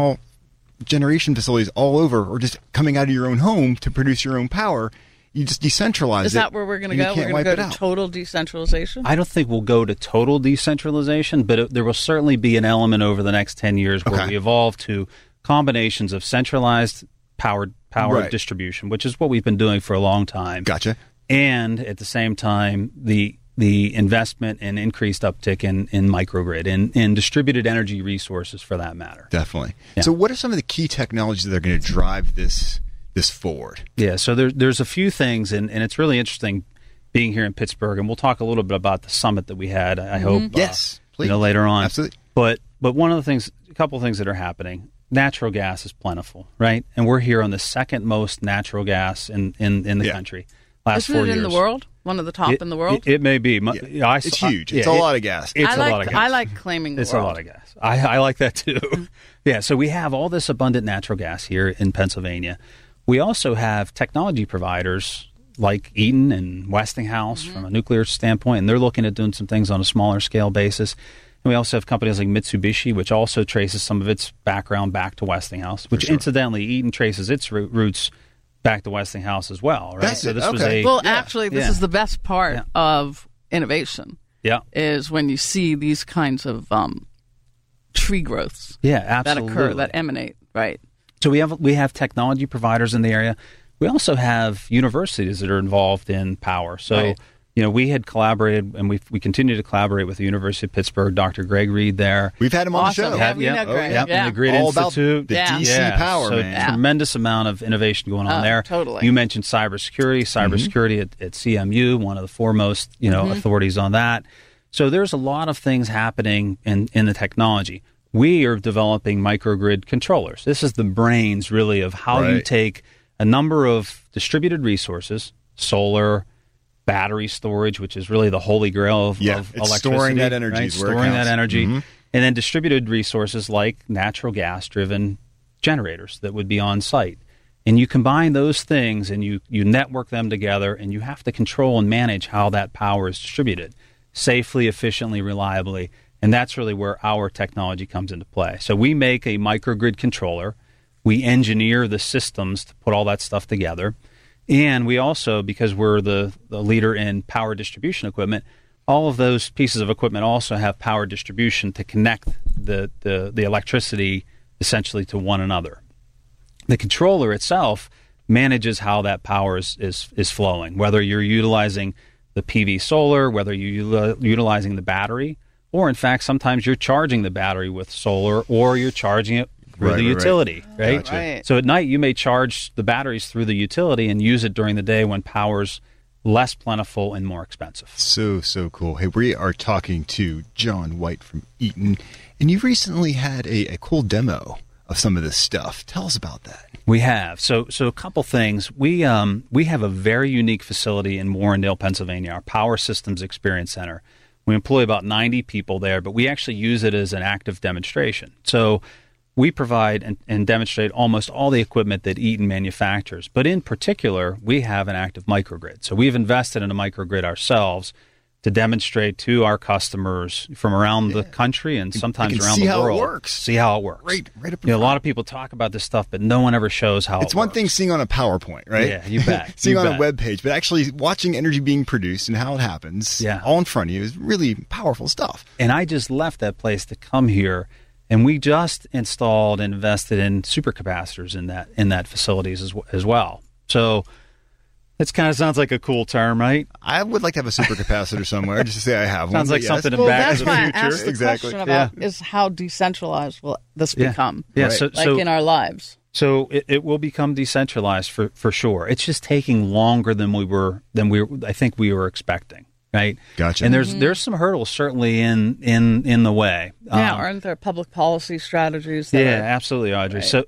Speaker 5: generation facilities all over, or just coming out of your own home to produce your own power, you just decentralize it.
Speaker 6: Is that where we're going to go? We're going to go to total decentralization?
Speaker 9: I don't think we'll go to total decentralization, but there will certainly be an element over the next 10 years where we evolve to combinations of centralized power distribution, which is what we've been doing for a long time.
Speaker 5: Gotcha.
Speaker 9: And at the same time, the investment and increased uptick in microgrid and in distributed energy resources, for that matter.
Speaker 5: Definitely.
Speaker 9: Yeah.
Speaker 5: So what are some of the key technologies that are going to drive this forward?
Speaker 9: Yeah, so there's a few things, and it's really interesting being here in Pittsburgh, and we'll talk a little bit about the summit that we had, I hope.
Speaker 5: Yes, please.
Speaker 9: Later on.
Speaker 5: Absolutely.
Speaker 9: But one of the things, a couple of things that are happening, natural gas is plentiful, right? And we're here on the second most natural gas in the country. Last 4 years.
Speaker 6: Isn't it in the world? One of the top in the world?
Speaker 9: It may be.
Speaker 5: It's huge. It's a lot of gas.
Speaker 9: It's a lot of gas.
Speaker 6: I like claiming the
Speaker 9: world. It's a lot of gas. I like that too. Yeah, so we have all this abundant natural gas here in Pennsylvania. We also have technology providers like Eaton and Westinghouse from a nuclear standpoint, and they're looking at doing some things on a smaller scale basis. And we also have companies like Mitsubishi, which also traces some of its background back to Westinghouse, which incidentally, Eaton traces its roots back to Westinghouse as well, right?
Speaker 5: That's
Speaker 9: so this was
Speaker 6: actually, this is the best part of innovation.
Speaker 9: Yeah,
Speaker 6: is when you see these kinds of tree growths.
Speaker 9: Yeah, absolutely.
Speaker 6: That occur, that emanate, right?
Speaker 9: So we have technology providers in the area. We also have universities that are involved in power. So we had collaborated, and we continue to collaborate with the University of Pittsburgh. Dr. Greg Reed there.
Speaker 5: We've had him on the show.
Speaker 6: Yeah, we know Greg.
Speaker 9: And the Grid
Speaker 5: All
Speaker 9: Institute.
Speaker 5: About the DC power,
Speaker 9: so
Speaker 5: man.
Speaker 9: Tremendous amount of innovation going on there.
Speaker 6: Totally.
Speaker 9: You mentioned cybersecurity at CMU, one of the foremost authorities on that. So there's a lot of things happening in the technology. We are developing microgrid controllers. This is the brains, really, of how you take a number of distributed resources, solar, battery storage, which is really the holy grail of electricity.
Speaker 5: Storing that energy.
Speaker 9: Right? Storing that energy. And then distributed resources like natural gas-driven generators that would be on site. And you combine those things and you network them together, and you have to control and manage how that power is distributed safely, efficiently, reliably. And that's really where our technology comes into play. So we make a microgrid controller. We engineer the systems to put all that stuff together. And we also, because we're the leader in power distribution equipment, all of those pieces of equipment also have power distribution to connect the electricity essentially to one another. The controller itself manages how that power is flowing, whether you're utilizing the PV solar, whether you're utilizing the battery, or in fact, sometimes you're charging the battery with solar, or you're charging it through the utility, right?
Speaker 5: Gotcha.
Speaker 6: Right.
Speaker 9: So at night, you may charge the batteries through the utility and use it during the day when power's less plentiful and more expensive.
Speaker 5: So cool. Hey, we are talking to John White from Eaton, and you recently had a cool demo of some of this stuff. Tell us about that.
Speaker 9: We have. So a couple things. We have a very unique facility in Warrendale, Pennsylvania, our Power Systems Experience Center. We employ about 90 people there, but we actually use it as an active demonstration. So we provide and demonstrate almost all the equipment that Eaton manufactures. But in particular, we have an active microgrid. So we've invested in a microgrid ourselves to demonstrate to our customers from around the country and sometimes around the world. See how it works.
Speaker 5: Right up in
Speaker 9: A
Speaker 5: front.
Speaker 9: lot of people talk about this stuff, but no one ever shows how
Speaker 5: It's
Speaker 9: it
Speaker 5: one
Speaker 9: works.
Speaker 5: thing seeing on a PowerPoint, right?
Speaker 9: Yeah, you bet.
Speaker 5: seeing
Speaker 9: You
Speaker 5: on
Speaker 9: bet.
Speaker 5: a web page, but actually watching energy being produced and how it happens all in front of you is really powerful stuff.
Speaker 9: And I just left that place to come here, and we just installed and invested in supercapacitors in that facilities as well. So it kind of sounds like a cool term, right?
Speaker 5: I would like to have a supercapacitor somewhere just to say I have one.
Speaker 9: Sounds
Speaker 5: but
Speaker 9: like
Speaker 5: yes.
Speaker 9: something in
Speaker 6: Well,
Speaker 9: Back
Speaker 6: that's
Speaker 9: to the
Speaker 6: why I
Speaker 9: Future.
Speaker 6: asked the
Speaker 5: Exactly.
Speaker 6: question about is how decentralized will this become?
Speaker 9: Yeah,
Speaker 5: Right.
Speaker 9: so,
Speaker 6: Like in our lives.
Speaker 9: So it will become decentralized for sure. It's just taking longer than I think we were expecting, right?
Speaker 5: Gotcha.
Speaker 9: And there's some hurdles certainly in the way.
Speaker 6: Yeah, aren't there public policy strategies? That
Speaker 9: Yeah,
Speaker 6: are,
Speaker 9: absolutely, Audrey.
Speaker 6: Right.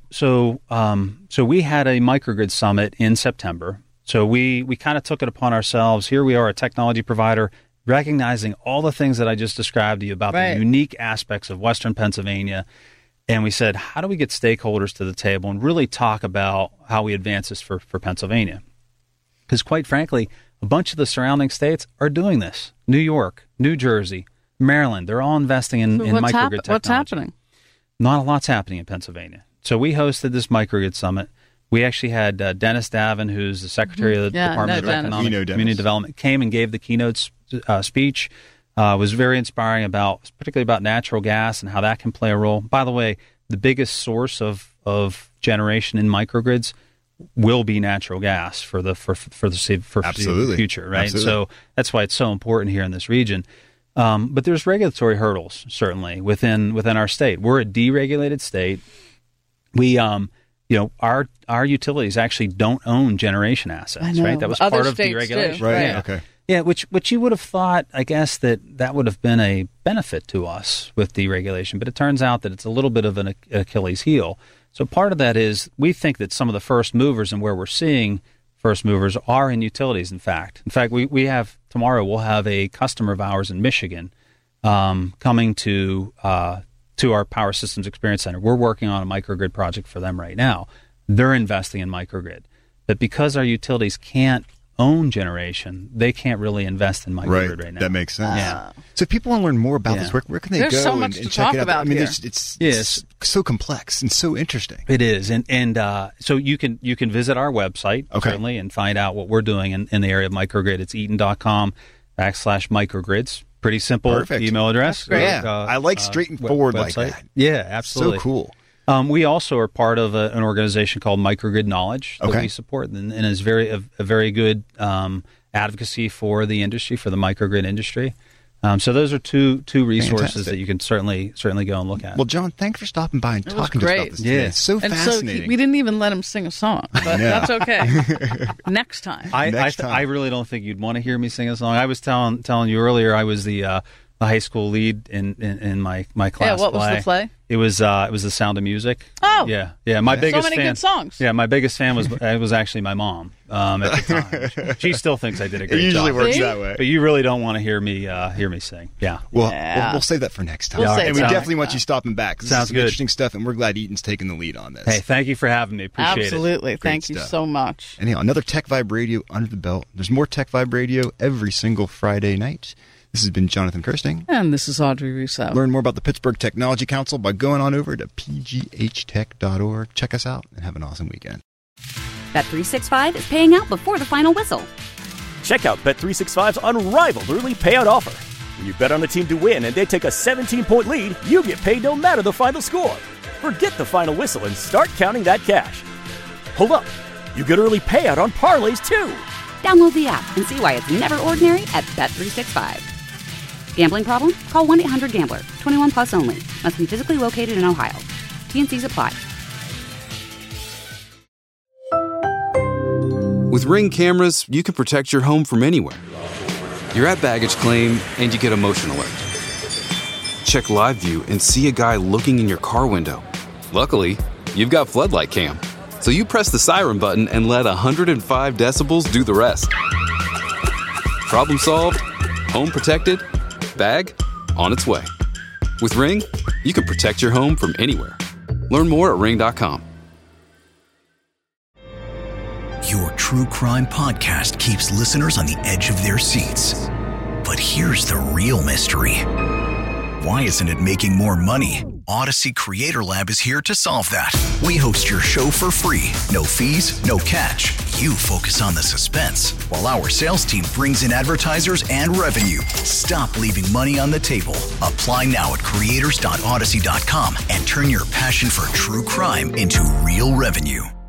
Speaker 9: So we had a microgrid summit in September. So we kind of took it upon ourselves. Here we are, a technology provider, recognizing all the things that I just described to you about
Speaker 6: Right.
Speaker 9: the unique aspects of Western Pennsylvania. And we said, how do we get stakeholders to the table and really talk about how we advance this for Pennsylvania? Because quite frankly, a bunch of the surrounding states are doing this. New York, New Jersey, Maryland, they're all investing in microgrid technology.
Speaker 6: What's happening?
Speaker 9: Not a lot's happening in Pennsylvania. So we hosted this microgrid summit. We actually had Dennis Davin, who's the secretary of the Department of
Speaker 6: Dennis.
Speaker 9: Economic
Speaker 5: We know
Speaker 9: and Community
Speaker 5: Dennis.
Speaker 9: Development, came and gave the keynote speech. Was very inspiring particularly about natural gas and how that can play a role. By the way, the biggest source of generation in microgrids will be natural gas for the
Speaker 5: Absolutely.
Speaker 9: future, right?
Speaker 5: Absolutely.
Speaker 9: So that's why it's so important here in this region. But there's regulatory hurdles certainly within our state. We're a deregulated state. We our utilities actually don't own generation assets,
Speaker 6: I know.
Speaker 9: right? That was
Speaker 6: Other
Speaker 9: part of
Speaker 6: states
Speaker 9: deregulation.
Speaker 6: do.
Speaker 5: Right.
Speaker 9: Yeah.
Speaker 5: Okay.
Speaker 9: Yeah, which you would have thought, I guess, that would have been a benefit to us with deregulation, but it turns out that it's a little bit of an Achilles heel. So part of that is we think that some of the first movers and where we're seeing first movers are in utilities, in fact. In fact, we have tomorrow we'll have a customer of ours in Michigan coming to our Power Systems Experience Center. We're working on a microgrid project for them right now. They're investing in microgrid. But because our utilities can't own generation, they can't really invest in microgrid right now.
Speaker 5: That makes sense.
Speaker 9: Yeah.
Speaker 5: So if people want to learn more about
Speaker 9: Yeah.
Speaker 5: this, where can they
Speaker 6: There's
Speaker 5: go
Speaker 6: so much
Speaker 5: and
Speaker 6: to
Speaker 5: check
Speaker 6: talk
Speaker 5: it out?
Speaker 6: about
Speaker 5: I mean,
Speaker 6: here.
Speaker 5: it's
Speaker 9: Yes.
Speaker 5: so complex and so interesting.
Speaker 9: It is, and so you can visit our website certainly and find out what we're doing in the area of microgrid. It's eaton.com/microgrids. Pretty simple
Speaker 5: Perfect.
Speaker 9: email address.
Speaker 6: That's great.
Speaker 5: Yeah, I like straight and forward like
Speaker 9: website.
Speaker 5: that.
Speaker 9: Yeah, absolutely.
Speaker 5: So cool.
Speaker 9: We also are part of an organization called Microgrid Knowledge that
Speaker 5: Okay.
Speaker 9: we support, and is a very good advocacy for the industry, for the microgrid industry. So those are two resources
Speaker 5: Fantastic.
Speaker 9: that you can certainly go and look at.
Speaker 5: Well, John, thanks for stopping by and
Speaker 6: was
Speaker 5: talking to us about
Speaker 6: great.
Speaker 5: this today.
Speaker 9: Yeah.
Speaker 5: It's so
Speaker 6: And
Speaker 5: fascinating.
Speaker 6: so we didn't even let him sing a song, but that's okay. Next time.
Speaker 5: Next time.
Speaker 9: I really don't think you'd want to hear me sing a song. I was telling you earlier, I was the high school lead in my class.
Speaker 6: Yeah, what was the play?
Speaker 9: It was The Sound of Music.
Speaker 6: Oh.
Speaker 9: yeah. My biggest
Speaker 6: many
Speaker 9: fan.
Speaker 6: good songs.
Speaker 9: Yeah, my biggest fan was actually my mom at the time. She still thinks I did a
Speaker 5: It
Speaker 9: great
Speaker 5: usually
Speaker 9: job.
Speaker 5: works
Speaker 6: See?
Speaker 5: that way.
Speaker 9: But you really don't want to hear me sing. Yeah.
Speaker 5: Well,
Speaker 6: Yeah.
Speaker 5: we'll save that for next time.
Speaker 6: We'll save
Speaker 5: and we
Speaker 6: that.
Speaker 5: definitely want you stopping back. 'Cause this
Speaker 9: Sounds
Speaker 5: is some
Speaker 9: good.
Speaker 5: interesting stuff, and we're glad Eaton's taking the lead on this.
Speaker 9: Hey, thank you for having me. Appreciate it.
Speaker 6: Absolutely.
Speaker 5: Great
Speaker 6: Thank you
Speaker 5: stuff.
Speaker 6: so much.
Speaker 5: Anyhow, another Tech Vibe Radio under the belt. There's more Tech Vibe Radio every single Friday night. This has been Jonathan Kirsting.
Speaker 6: And this is Audrey Russo.
Speaker 5: Learn more about the Pittsburgh Technology Council by going on over to pghtech.org. Check us out and have an awesome weekend.
Speaker 1: Bet365 is paying out before the final whistle.
Speaker 2: Check out Bet365's unrivaled early payout offer. When you bet on a team to win and they take a 17-point lead, you get paid no matter the final score. Forget the final whistle and start counting that cash. Hold up. You get early payout on parlays too.
Speaker 1: Download the app and see why it's never ordinary at Bet365. Gambling problem? Call 1-800-GAMBLER. 21 plus only. Must be physically located in Ohio. T&Cs apply.
Speaker 3: With Ring cameras, you can protect your home from anywhere. You're at baggage claim and you get a motion alert. Check live view and see a guy looking in your car window. Luckily, you've got Floodlight Cam. So you press the siren button and let 105 decibels do the rest. Problem solved, home protected, bag on its way. With Ring, you can protect your home from anywhere. Learn more at ring.com.
Speaker 4: Your true crime podcast keeps listeners on the edge of their seats. But here's the real mystery. Why isn't it making more money? Odyssey Creator Lab is here to solve that. We host your show for free. No fees, no catch. You focus on the suspense, while our sales team brings in advertisers and revenue. Stop leaving money on the table. Apply now at creators.odyssey.com and turn your passion for true crime into real revenue.